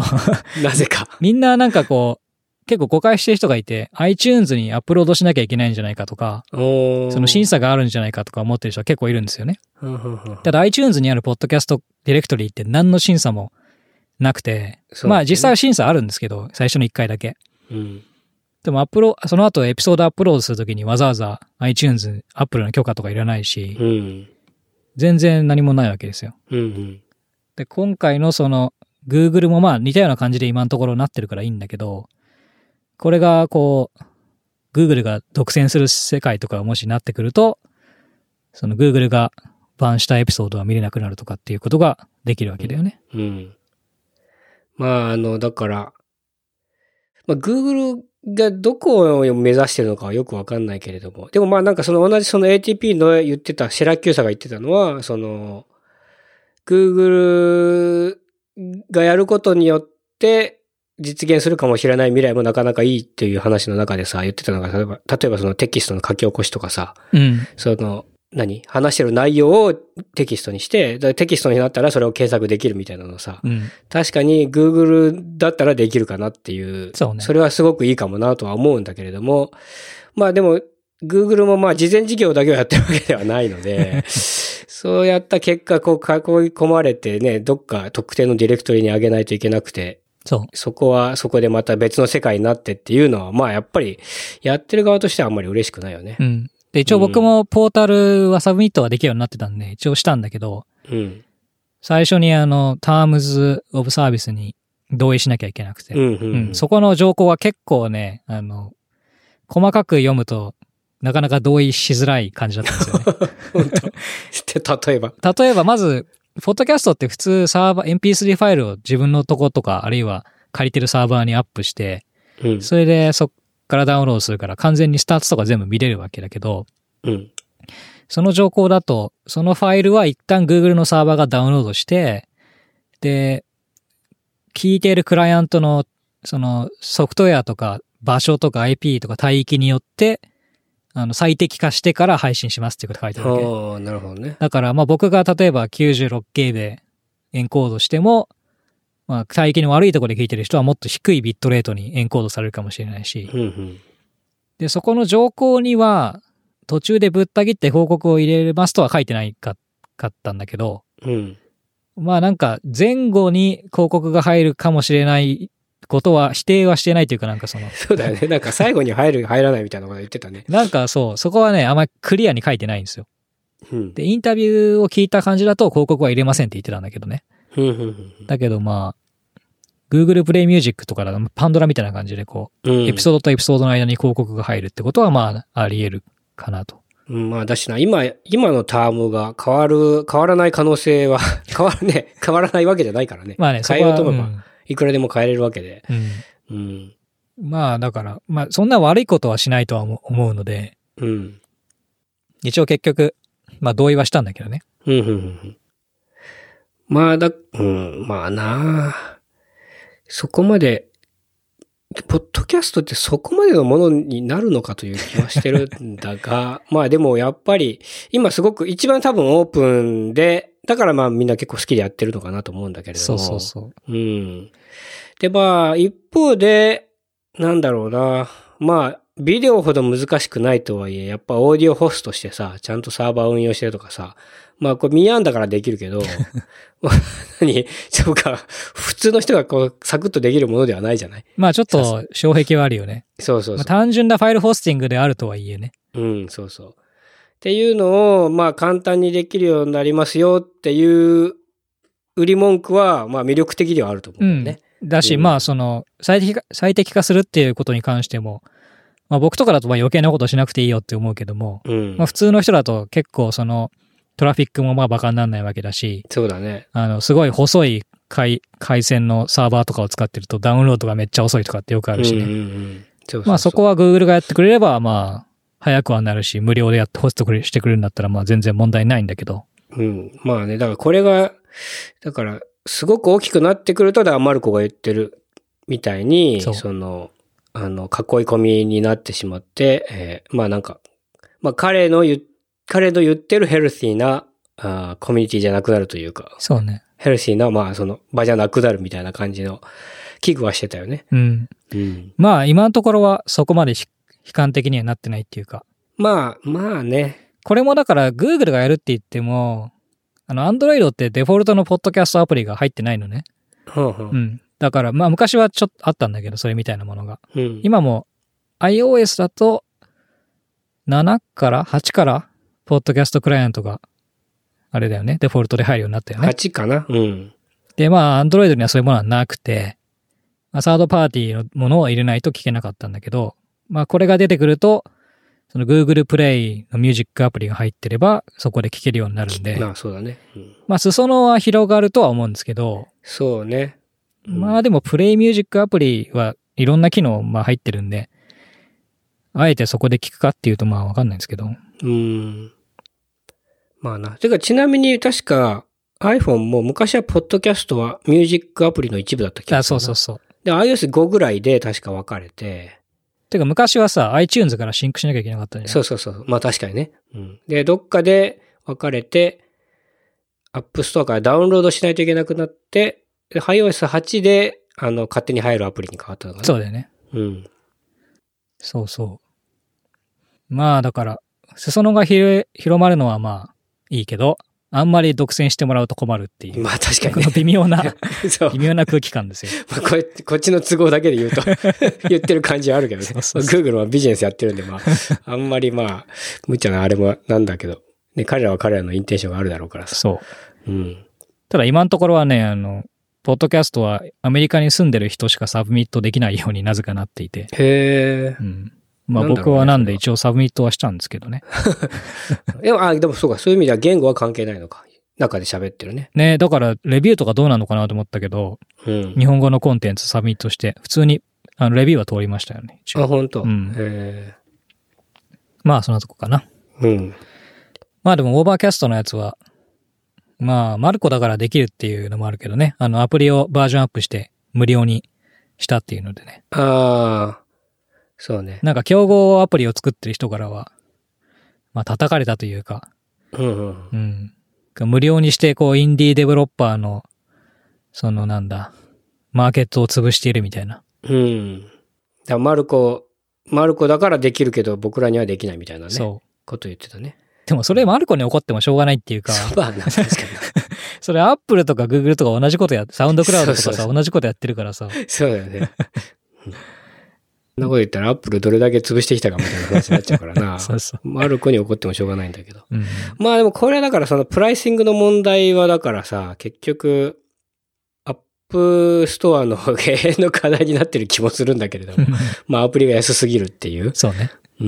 なぜか。 みんななんかこう、結構誤解してる人がいて、iTunes にアップロードしなきゃいけないんじゃないかとか、その審査があるんじゃないかとか思ってる人は結構いるんですよね。ただ iTunes にあるポッドキャストディレクトリーって何の審査もなくて、まあ実際は審査あるんですけど、最初の1回だけ。でもその後エピソードアップロードするときにわざわざ iTunes、Apple の許可とかいらないし、全然何もないわけですよ。で、今回のGoogle もまあ似たような感じで今のところなってるからいいんだけど、これがこう、Google が独占する世界とかもしなってくると、Google がバンしたエピソードは見れなくなるとかっていうことができるわけだよね。 まあ、だから、まあ、Google がどこを目指してるのかはよくわかんないけれども、でもまあなんか同じATP の言ってた、シェラキューサが言ってたのは、Google がやることによって実現するかもしれない未来もなかなかいいっていう話の中でさ、言ってたのが、例えばテキストの書き起こしとかさ、 話してる内容をテキストにして、テキストになったらそれを検索できるみたいなのさ、確かに Google だったらできるかなっていう、それはすごくいいかもなとは思うんだけれども、まあでも、Google もまあ事前事業だけをやってるわけではないので、そうやった結果、囲い込まれてね、どっか特定のディレクトリに上げないといけなくて、そこはそこでまた別の世界になってっていうのは、まあやっぱりやってる側としてはあんまり嬉しくないよね。 で、一応僕もポータルはサブミットができるようになってたんで、一応したんだけど、最初にTerms of Service に同意しなきゃいけなくて、そこの条項は結構ね、細かく読むと、なかなか同意しづらい感じだったんですよね。 本当。 例えば、まず、ポッドキャストって普通MP3 ファイルを自分のとことか、あるいは借りてるサーバーにアップして、それでそっからダウンロードするから完全にスタートとか全部見れるわけだけど、その条項だと、そのファイルは一旦 Google のサーバーがダウンロードして、で、聞いているクライアントのそのソフトウェアとか場所とか IP とか帯域によって、最適化してから配信しますっていうこと書いてあるわけ。 なるほどね。 だからまあ僕が例えば 96K でエンコードしても、まあ帯域の悪いところで聞いてる人はもっと低いビットレートにエンコードされるかもしれないし。で、そこの条項には途中でぶった切って広告を入れますとは書いてないかったんだけど、まあなんか前後に広告が入るかもしれないことは否定はしてないというかなんかそうだよね。なんか最後に入らないみたいなこと言ってたね。 なんかそこはね、あんまりクリアに書いてないんですよ。で、インタビューを聞いた感じだと広告は入れませんって言ってたんだけどね。だけどまあ、Google Play Music とかだとパンドラみたいな感じでエピソードとエピソードの間に広告が入るってことはまあ、あり得るかなと。 まあだしな、今のタームが変わらない可能性は、変わらないわけじゃないからね。 まあね、 変えようと思えば、いくらでも変えれるわけで。 まあだから、まあそんな悪いことはしないとは思うので、一応結局、まあ同意はしたんだけどね。 まあなあ、そこまで、ポッドキャストってそこまでのものになるのかという気はしてるんだが、まあでもやっぱり、今すごく一番多分オープンで、だからまあみんな結構好きでやってるのかなと思うんだけれども。 そう。 でまあ一方で、なんだろうな、まあビデオほど難しくないとはいえ、やっぱオーディオホストしてさ、ちゃんとサーバー運用してるとかさ、まあこれミヤンだからできるけど、そうか、普通の人がサクッとできるものではないじゃない。 まあちょっと障壁はあるよね。 そう。 まあ、単純なファイルホスティングであるとはいえね。 そう。っていうのを、まあ簡単にできるようになりますよっていう売り文句は、まあ魅力的ではあると思うよね。 だし、まあ最適化するっていうことに関しても、まあ僕とかだとまあ余計なことしなくていいよって思うけども、まあ普通の人だと結構トラフィックもまあバカにならないわけだし、 そうだね。 すごい細い回線のサーバーとかを使ってるとダウンロードがめっちゃ遅いとかってよくあるしね。まあそこは Google がやってくれればまあ早くはなるし、無料でホストしてくれるんだったらまあ全然問題ないんだけど。 まあね、だからこれが、すごく大きくなってくると、だからマルコが言ってるみたいに、囲い込みになってしまって、まあなんか、まあ彼の言ってるヘルシーなコミュニティじゃなくなるというか。 そうね。 ヘルシーな、まあ場じゃなくなるみたいな感じの危惧はしてたよね。 まあ今のところはそこまで悲観的にはなってないっていうか。 まあね。 これもだから Google がやるって言っても、Android ってデフォルトのポッドキャストアプリが入ってないのね。だからまあ昔はちょっとあったんだけど、それみたいなものが。今も iOS だと7から8からポッドキャストクライアントがあれだよね。デフォルトで入るようになったよね。 8かな。 でまあ Android にはそういうものはなくて、まあ、サードパーティーのものを入れないと聞けなかったんだけど、まあこれが出てくると、Google Play のミュージックアプリが入ってれば、そこで聴けるようになるんで。 まあそうだね。 まあ裾野は広がるとは思うんですけど。 そうね。 まあでもプレイミュージックアプリはいろんな機能まあ入ってるんで、あえてそこで聴くかっていうとまあわかんないんですけど。 まあな。てかちなみに確か iPhone も昔はポッドキャストはミュージックアプリの一部だった気がする。 そう。 で、iOS5 ぐらいで確か分かれて、 てか昔はさ、iTunes からシンクしなきゃいけなかったんじゃない？ そう。まあ確かにね。うん。で、どっかで分かれて、App Store からダウンロードしないといけなくなって、iOS8 で、勝手に入るアプリに変わったのかな。 そうだよね。 うん。 そう。まあだから、裾野が広まるのはまあいいけど、あんまり独占してもらうと困るっていう。 まあ確かに、ね。 この微妙な空気感ですよ。 まあこっちの都合だけで言うと、言ってる感じはあるけどね。そうGoogle はビジネスやってるんで、まあ、あんまりまあ、無茶なあれもなんだけど、ね、彼らは彼らのインテンションがあるだろうからさ。 そう。うん。 ただ今のところはね、ポッドキャストはアメリカに住んでる人しかサブミットできないようになぜかなっていて。 へー。 うん。まあ僕はなんで一応サブミットはしたんですけどね。 でもそうか、そういう意味では言語は関係ないのか。中で喋ってるね。 ね、だからレビューとかどうなのかなと思ったけど、 うん、 日本語のコンテンツサブミットして、普通にレビューは通りましたよね。 あ、本当。 うん。まあそんなとこかな。 うん。 まあでもオーバーキャストのやつは、まあマルコだからできるっていうのもあるけどね。アプリをバージョンアップして無料にしたっていうのでね。 ああ、そうね。 なんか競合アプリを作ってる人からは、まあ叩かれたというか、 うん。 無料にして、こう、インディーデベロッパーの、マーケットを潰しているみたいな。 うん。だからマルコだからできるけど、僕らにはできないみたいなね。 そう。 こと言ってたね。 でもそれマルコに怒ってもしょうがないっていうか。 まあ、確かに。 それアップルとかグーグルとか同じことサウンドクラウドとかさ、同じことやってるからさ。 そうだよね。そんなこと言ったらアップルどれだけ潰してきたかみたいな話になっちゃうからな。 そう。 マルコに怒ってもしょうがないんだけど。 うん、 まあでもこれはだからそのプライシングの問題はだからさ、結局、アップストアの経営の課題になってる気もするんだけれども。まあアプリが安すぎるっていう。 そうね。 うん。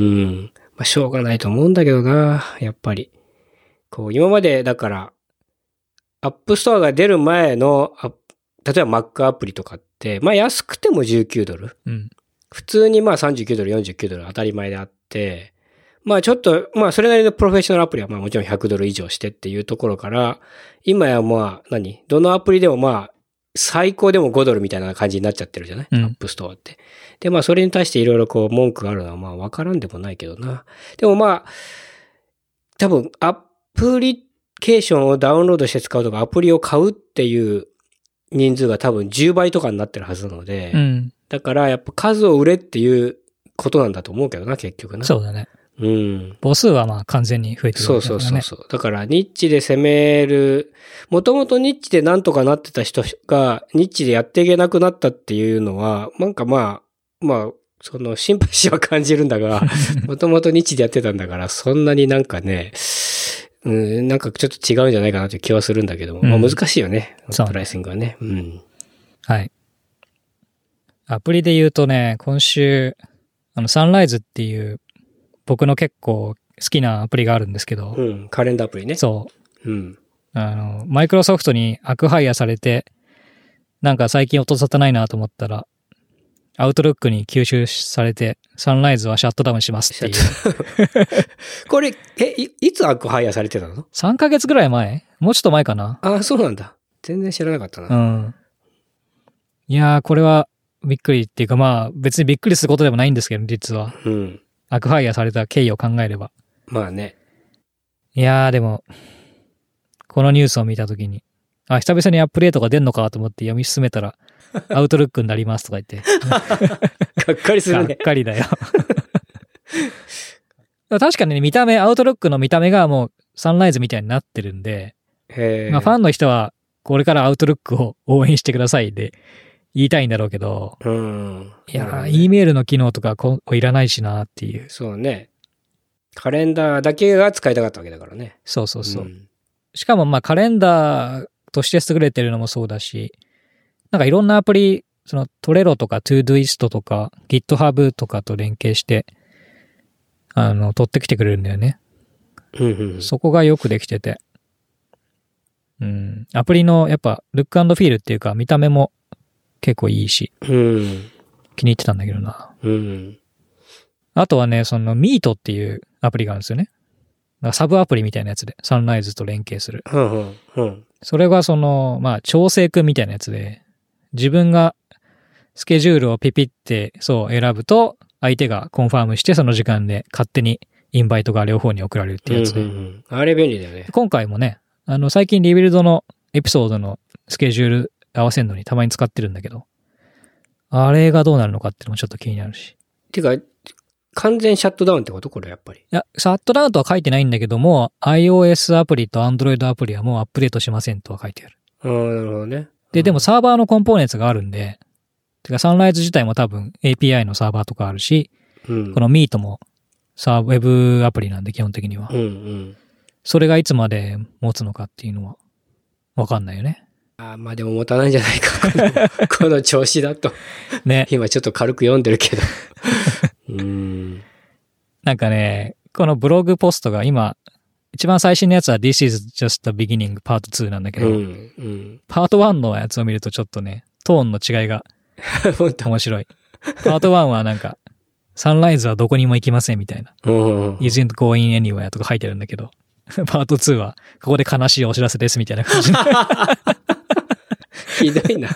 まあしょうがないと思うんだけどな、やっぱり。こう今までだから、アップストアが出る前の、例えば Mac アプリとかって、まあ安くても19ドル。 うん。 普通にまあ39ドル、49ドル当たり前であって、まあちょっと、まあそれなりのプロフェッショナルアプリはまあもちろん100ドル以上してっていうところから、今やまあどのアプリでもまあ最高でも5ドルみたいな感じになっちゃってるじゃない、アップストアって。でまあそれに対していろいろこう文句があるのはまあわからんでもないけどな。でもまあ、多分アプリケーションをダウンロードして使うとかアプリを買うっていう人数が多分10倍とかになってるはずなので、だからやっぱ数を売れっていうことなんだと思うけどな、結局な。 そうだね。 うん。 母数はまあ完全に増えてるわけだからね。 そう。だからニッチで攻める、もともとニッチでなんとかなってた人がニッチでやっていけなくなったっていうのは、なんかまあ、そのシンパシーは感じるんだが、もともとニッチでやってたんだから、そんなになんかね、なんかちょっと違うんじゃないかなという気はするんだけども、まあ難しいよね、プライシングはね。うん。 はい。アプリで言うとね、今週、サンライズっていう僕の結構好きなアプリがあるんですけど。 カレンダーアプリね。 そう。マイクロソフトにアクハイヤーされて、なんか最近音沙汰ないなと思ったら、アウトロックに吸収されて、サンライズはシャットダウンしますっていう。 これ、いつアクハイヤーされてたの？ 3 ヶ月ぐらい前？もうちょっと前かな。 あ、そうなんだ。全然知らなかったな。いやー、これはびっくりっていうかまあ別にびっくりすることでもないんですけど、実は。アクハイヤーされた経緯を考えれば。 まあね。 いやーでも、このニュースを見たときに、久々にアップデートが出んのかと思って読み進めたら、アウトルックになりますとか言って。 がっかりするね。 がっかりだよ。確かにね、アウトロックの見た目がもうサンライズみたいになってるんで、まあファンの人はこれからアウトロックを応援してくださいで言いたいんだろうけど、いや、E メールの機能とかいらないしなっていう。 そうね。カレンダーだけが使いたかったわけだからね。 そう。しかもまあカレンダーとして優れてるのもそうだし、なんかいろんなアプリ、そのトレロとか ToDoist とか GitHub とかと連携して、取ってきてくれるんだよね。そこがよくできてて。アプリのやっぱルック&フィールっていうか見た目も結構いいし、気に入ってたんだけどな。あとはね、その Meet っていうアプリがあるんですよね。サブアプリみたいなやつで、サンライズと連携する。それがまあ調整くんみたいなやつで、自分がスケジュールをピピって選ぶと、 相手がコンファームしてその時間で勝手にインバイトが両方に送られるってやつで。 あれ便利だよね。 今回もね、最近リビルドのエピソードのスケジュール合わせるのにたまに使ってるんだけど、あれがどうなるのかっていうのもちょっと気になるし。 てか、完全シャットダウンってことこれやっぱり。 いや、シャットダウンとは書いてないんだけども、iOS アプリと Android アプリはもうアップデートしませんとは書いてある。 なるほどね。 でもサーバーのコンポーネンツがあるんで、てかサンライズ自体も多分 API のサーバーとかあるし、この Meet もウェブアプリなんで基本的には。それがいつまで持つのかっていうのはわかんないよね。 まあでも持たないんじゃないか。この調子だと。ね。今ちょっと軽く読んでるけど。 なんかね、このブログポストが今、一番最新のやつは This is just the beginning part 2なんだけど、パート1のやつを見るとちょっとね、トーンの違いが面白い。パート1はなんか、サンライズはどこにも行きませんみたいな。isn't going anywhere とか書いてあるんだけど、パート2はここで悲しいお知らせですみたいな感じ。 ひどいな。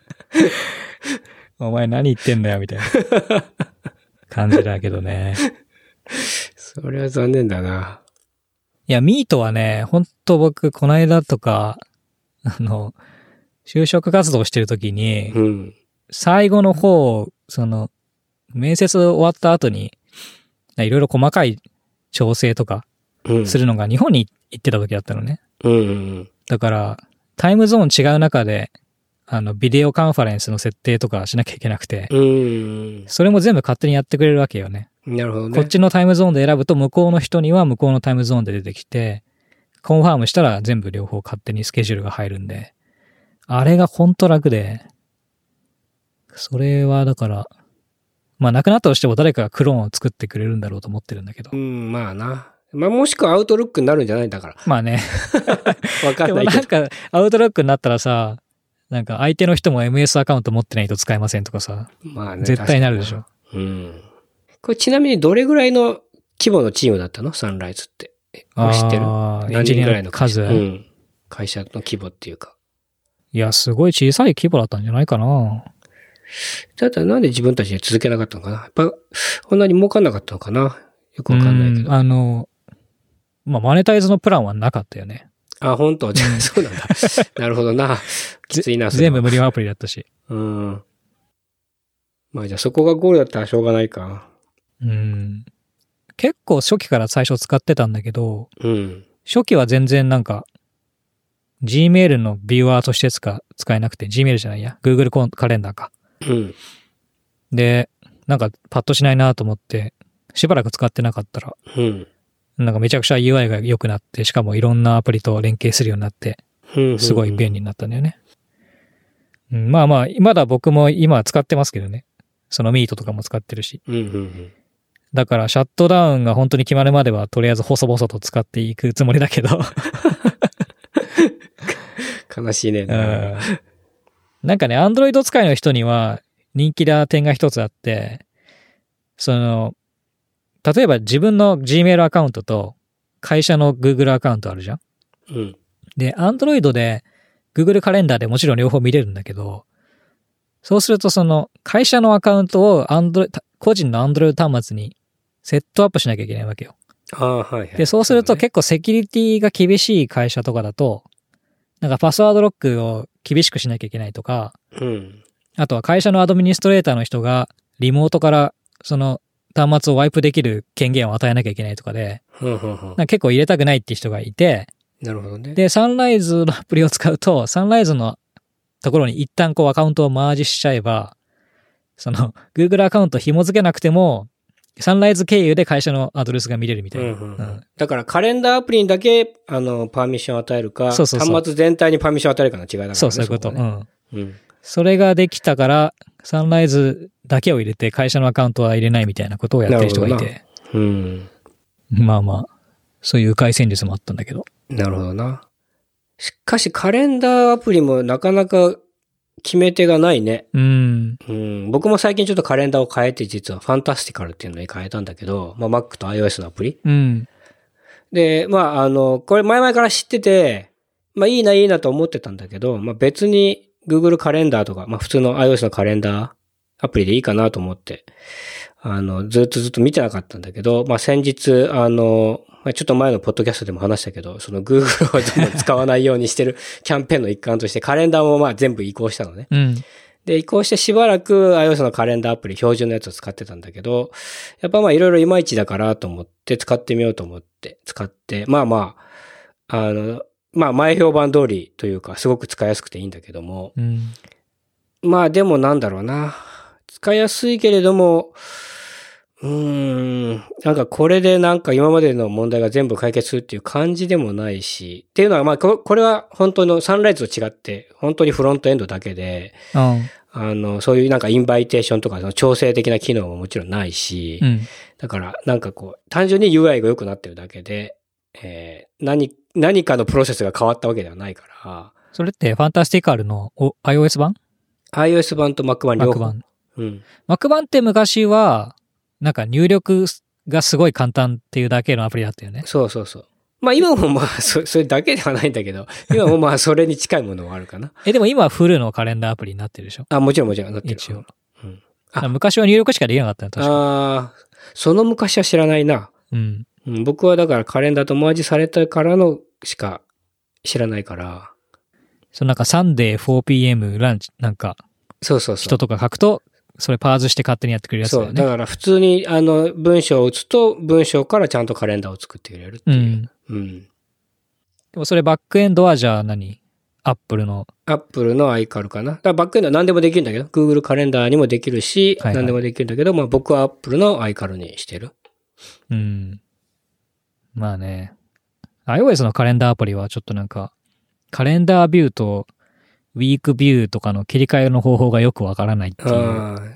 お前何言ってんだよみたいな感じだけどね。 それは残念だな。 いや、ミートはね、ほんと僕、この間とか、就職活動してるときに、最後の方、面接終わった後に、いろいろ細かい調整とか、するのが日本に行ってた時だったのね。だから、タイムゾーン違う中で、ビデオカンファレンスの設定とかしなきゃいけなくて、それも全部勝手にやってくれるわけよね。 なるほどね。 こっちのタイムゾーンで選ぶと向こうの人には向こうのタイムゾーンで出てきて、コンファームしたら全部両方勝手にスケジュールが入るんで、あれがほんと楽で、それはだから、まあなくなったとしても誰かがクローンを作ってくれるんだろうと思ってるんだけど。 まあな。まあもしくはアウトロックになるんじゃないんだから。 まあね。 わかんないけど。 でもなんかアウトロックになったらさ、なんか相手の人も MS アカウント持ってないと使えませんとかさ、 まあね、 絶対なるでしょ。 これちなみにどれぐらいの規模のチームだったの？サンライズって。知ってる？ エンジニアの数。 会社の規模っていうか。 いや、すごい小さい規模だったんじゃないかな。 だったらなんで自分たちで続けなかったのかな。やっぱ、こんなに儲かんなかったのかな。よくわかんないけど。 まあ、マネタイズのプランはなかったよね。 本当？そうなんだ。なるほどな。きついな、 全部無料アプリだったし。 まあじゃあそこがゴールだったらしょうがないか。 結構初期から最初使ってたんだけど、初期は全然なんか、Gmail のビューワーとして使えなくて、Gmail じゃないや、Google カレンダーか。で、なんかパッとしないなと思って、しばらく使ってなかったら、なんかめちゃくちゃ UI が良くなって、しかもいろんなアプリと連携するようになって、すごい便利になったんだよね。まあまあ、まだ僕も今は使ってますけどね。その Meet とかも使ってるし。だからシャットダウンが本当に決まるまではとりあえず細々と使っていくつもりだけど。 悲しいね。 なんかね、Android 使いの人には人気な点が一つあって、例えば自分の Gmail アカウントと会社の Google アカウントあるじゃん。で、Android で Google カレンダーでもちろん両方見れるんだけど、そうすると会社のアカウントを個人の Android 端末にセットアップしなきゃいけないわけよ。で、そうすると結構セキュリティが厳しい会社とかだと、なんかパスワードロックを厳しくしなきゃいけないとか、あとは会社のアドミニストレーターの人がリモートからその端末をワイプできる権限を与えなきゃいけないとかで、結構入れたくないって人がいて、 なるほどね。 で、サンライズのアプリを使うと、サンライズのところに一旦アカウントをマージしちゃえば、Google アカウント紐付けなくても、サンライズ経由で会社のアドレスが見れるみたいな。 だからカレンダーアプリにだけ、パーミッションを与えるか、端末全体にパーミッションを与えるかの違いだからね。 そういうこと。それができたから、サンライズだけを入れて会社のアカウントは入れないみたいなことをやってる人がいて。まあまあ、そういう迂回戦術もあったんだけど。 なるほどな。しかしカレンダーアプリもなかなか決め手がないね。僕も最近ちょっとカレンダーを変えて、実はファンタスティカルっていうのに変えたんだけど、まあ Mac と iOS のアプリ。で、まあこれ前々から知ってて、まあいいなと思ってたんだけど、まあ別に Google カレンダーとか、まあ普通の iOS のカレンダーアプリでいいかなと思って、 ずっと見てなかったんだけど、まあ、先日、ちょっと前のポッドキャストでも話したけど、その Google をどんどん使わないようにしてるキャンペーンの一環としてカレンダーもまあ全部移行したのね。 うん。 で、移行してしばらく iOS のカレンダーアプリ標準のやつを使ってたんだけど、やっぱまあいろいろいまいちだからと思って使ってみようと思って使って、まあ前評判通りというかすごく使いやすくていいんだけども、 うん、 まあでもなんだろうな。使いやすいけれども、なんかこれでなんか今までの問題が全部解決するっていう感じでもないし、っていうのはまあこれは本当のサンライズと違って、本当にフロントエンドだけで、そういうなんかインバイテーションとかその調整的な機能ももちろんないし、だからなんかこう、単純に UI が良くなってるだけで、何かのプロセスが変わったわけではないから。 それってファンタスティカルのiOS 版？ iOS 版と Mac 版両方。 Mac 版って昔は、なんか入力がすごい簡単っていうだけのアプリだったよね。 そう。まあ今もまあそれだけではないんだけど、今もまあそれに近いものはあるかな。 でも今はフルのカレンダーアプリになってるでしょ？ もちろんなってる。 一応。昔は入力しかできなかったの、確かに。 その昔は知らないな。僕はだからカレンダーとマージされたからのしか知らないから。 なんかサンデー 4pm ランチ、なんか、人とか書くと、それパーズして勝手にやってくれるやつだよね。 だから普通に文章を打つと文章からちゃんとカレンダーを作ってくれるっていう。 でもそれバックエンドはじゃあアップルの iCal かな。だからバックエンドは何でもできるんだけど、Google カレンダーにもできるし、何でもできるんだけど、まあ僕は Apple の iCal にしてる。 まあね。iOS のカレンダーアプリはちょっとなんか、カレンダービューとウィークビューとかの切り替えの方法がよくわからないっていう。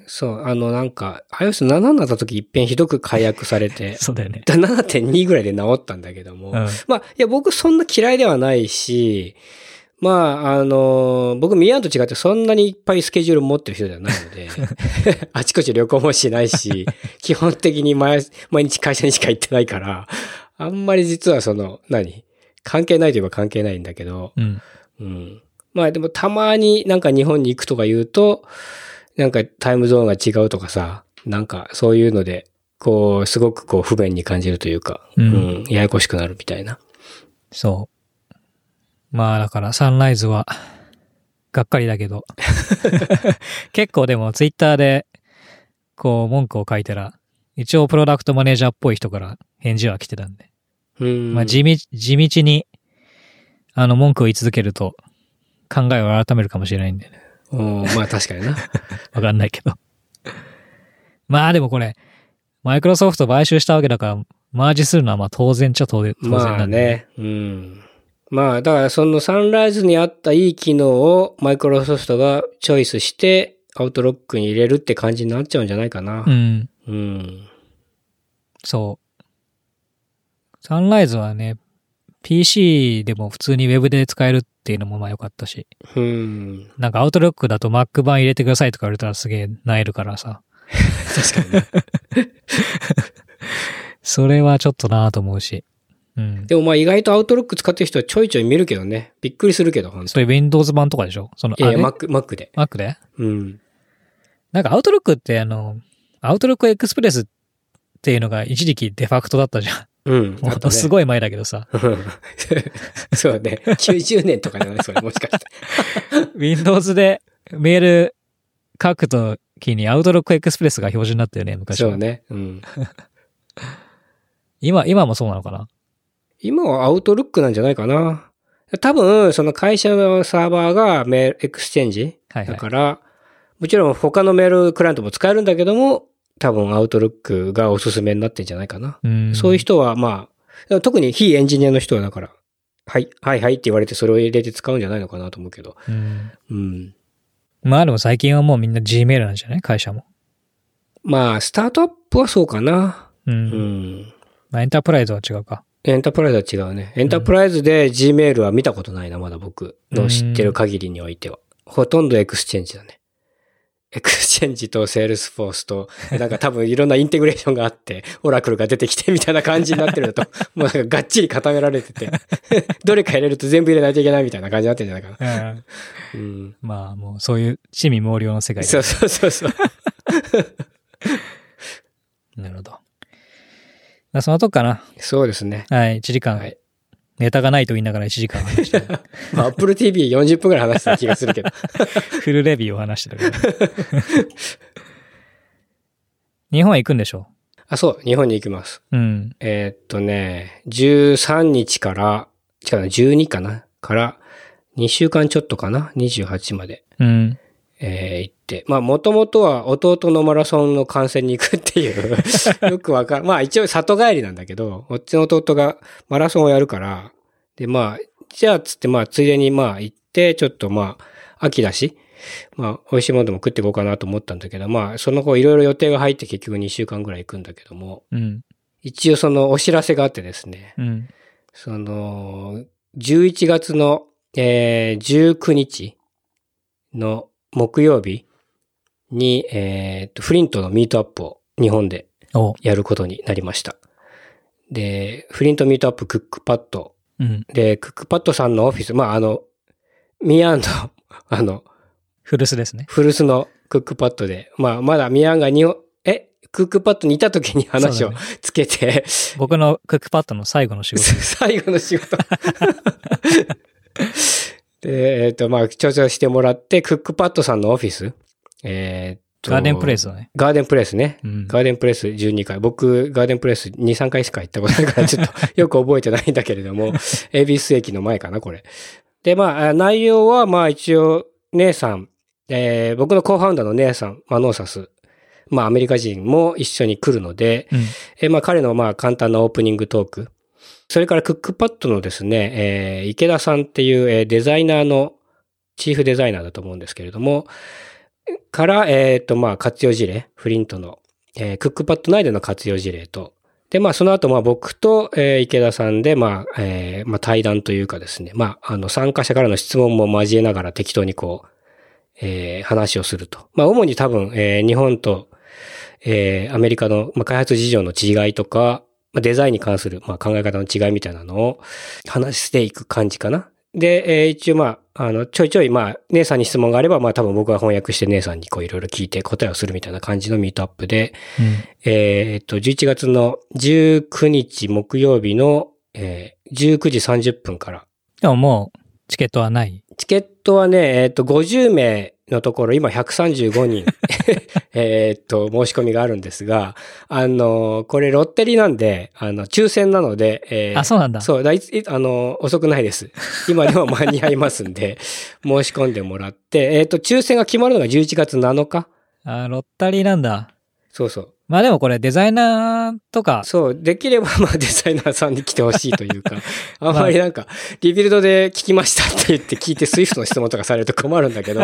そう。なんか、iOS7 になった時一遍ひどく解約されて。 そうだよね。 7.2 ぐらいで治ったんだけども。まあ、いや、僕そんな嫌いではないし、まあ、僕ミヤンと違ってそんなにいっぱいスケジュール持ってる人ではないので、あちこち旅行もしないし、基本的に毎日会社にしか行ってないから、あんまり実は関係ないといえば関係ないんだけど、まあでもたまになんか日本に行くとか言うと、なんかタイムゾーンが違うとかさ、なんかそういうので、こう、すごくこう不便に感じるというか、ややこしくなるみたいな。 そう。まあだからサンライズは、がっかりだけど。結構でもツイッターで、こう文句を書いたら、一応プロダクトマネージャーっぽい人から返事は来てたんで。まあ地道に、文句を言い続けると、考えを改めるかもしれないんでね。 まあ確かにな。 わかんないけど。まあでもこれ、マイクロソフト買収したわけだから、マージするのはまあ当然っちゃ当然なんで。 まあね。まあだからそのサンライズにあったいい機能をマイクロソフトがチョイスしてアウトロックに入れるって感じになっちゃうんじゃないかな。 そう。サンライズはね、PC でも普通に Web で使えるっていうのもまあ良かったし。なんかアウトロックだと Mac 版入れてくださいとか言われたらすげえ萎えるからさ。 確かにね。 それはちょっとなぁと思うし。 でもまあ意外とアウトロック使ってる人はちょいちょい見るけどね。びっくりするけど、 それ Windows 版とかでしょ Mac で。 Mac で？なんかアウトロックってアウトロックエクスプレスっていうのが一時期デファクトだったじゃん。すごい前だけどさ。 そうね。90年とかじゃないそれもしかして。 Windows でメール書くときにアウトロックエクスプレスが標準だったよね、昔は。 そうね。 今もそうなのかな？ 今はアウトルックなんじゃないかな。多分、その会社のサーバーがメールエクスチェンジだから、もちろん他のメールクライアントも使えるんだけども、多分アウトルックがおすすめになってんじゃないかな。そういう人はまあ、特に非エンジニアの人はだから、はいって言われてそれを入れて使うんじゃないのかなと思うけど。 まあでも最近はもうみんな Gmail なんじゃない？会社も。 まあ、スタートアップはそうかな。 まあエンタープライズは違うか。 エンタープライズは違うね。エンタープライズで Gmail は見たことないな、まだ僕の知ってる限りにおいては。ほとんどエクスチェンジだね。エクスチェンジとセールスフォースと、なんか多分いろんなインテグレーションがあって、オラクルが出てきてみたいな感じになってるのと、もうなんかがっちり固められてて、どれか入れると全部入れないといけないみたいな感じになってるんじゃないかな。 まあもうそういう地味猛量の世界で。 そう。 なるほど。そのとこかな。 そうですね。 はい、1時間。はい、ネタがないと言いながら1時間話してる。 まあ、Apple TV40 分くらい話した気がするけど。 フルレビューを話してるけど。日本は行くんでしょ？ あ、そう、日本に行きます。 うん。 13日から、違うな、12かなから2週間ちょっとかな ?28 まで。 うん。 行って。まあ、もともとは弟のマラソンの観戦に行くっていう、よくわかる。まあ、一応里帰りなんだけど、こっちの弟がマラソンをやるから、で、まあ、じゃあ、つって、まあ、ついでにまあ、行って、ちょっとまあ、秋だし、まあ、美味しいものでも食っていこうかなと思ったんだけど、まあ、その後いろいろ予定が入って結局2週間ぐらい行くんだけども、 うん、 一応そのお知らせがあってですね、 うん、 その、11月の、19日の木曜日に、フリントのミートアップを日本でやることになりました。で、フリントミートアップクックパッド、 うん、 で、クックパッドさんのオフィス、まあ、ミアンの、 古巣ですね。 古巣のクックパッドで、まあ、まだミアンがクックパッドにいた時に話をつけて、ね、 僕のクックパッドの最後の仕事。 最後の仕事。で、まあ、調整してもらって、クックパッドさんのオフィス、 ガーデンプレイスだね。 ガーデンプレイスね。 うん、 ガーデンプレイス12回。僕、ガーデンプレイス2、3回しか行ったことないから、ちょっとよく覚えてないんだけれども、恵比寿駅の前かな、これ。で、まあ、内容は、まあ一応、姉さん、僕のコーファウンダーの姉さん、マノーサス、まあアメリカ人も一緒に来るので、まあ彼のまあ簡単なオープニングトーク、それからクックパッドのですね、池田さんっていうデザイナーの、チーフデザイナーだと思うんですけれども、から、まあ活用事例、フリントの、クックパッド内での活用事例と、で、まあその後まあ僕と、池田さんでまあ、まあ対談というかですね、まあ参加者からの質問も交えながら適当にこう、話をすると。まあ主に多分、日本と、アメリカの、まあ、開発事情の違いとか、まあ、デザインに関する、まあ、考え方の違いみたいなのを話していく感じかな。で、一応まあ、ちょいちょいまあ、姉さんに質問があれば、まあ多分僕が翻訳して姉さんにこういろいろ聞いて答えをするみたいな感じのミートアップで、11月の19日木曜日の、19時30分から。 でももう、チケットはない？ チケットはね、50名のところ、今135人、申し込みがあるんですが、これロッテリなんで、抽選なので、 あ、そうなんだ。 そう、遅くないです。今でも間に合いますんで、申し込んでもらって、抽選が決まるのが11月7日。 あ、ロッタリーなんだ。 そうそう。 まあでもこれデザイナーとか。 そう、できればまあデザイナーさんに来てほしいというか、あんまりなんか、リビルドで聞きましたって言って聞いてスイフトの質問とかされると困るんだけど。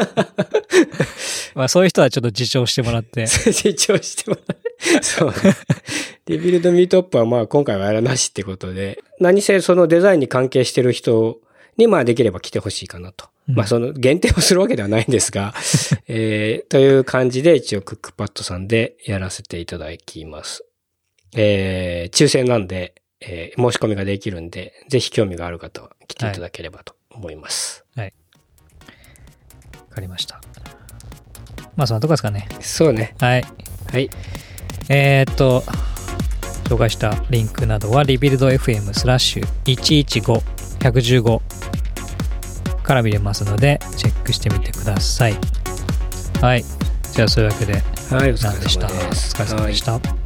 まあそういう人はちょっと自重してもらって。 自重してもらって。そう。リビルドミートアップはまあ今回はやらなしってことで、何せそのデザインに関係してる人にまあできれば来てほしいかなと。まあその限定をするわけではないんですが、という感じで一応クックパッドさんでやらせていただきます。抽選なんで、申し込みができるんで、ぜひ興味がある方は来ていただければと思います。 はい。わかりました。まあそんなとこですかね。 そうね。 はい。 はい。 紹介したリンクなどはrebuildfm/115115から見れますのでチェックしてみてください。はい。じゃあそういうわけで、 はい、お疲れ様でした。 お疲れ様でした。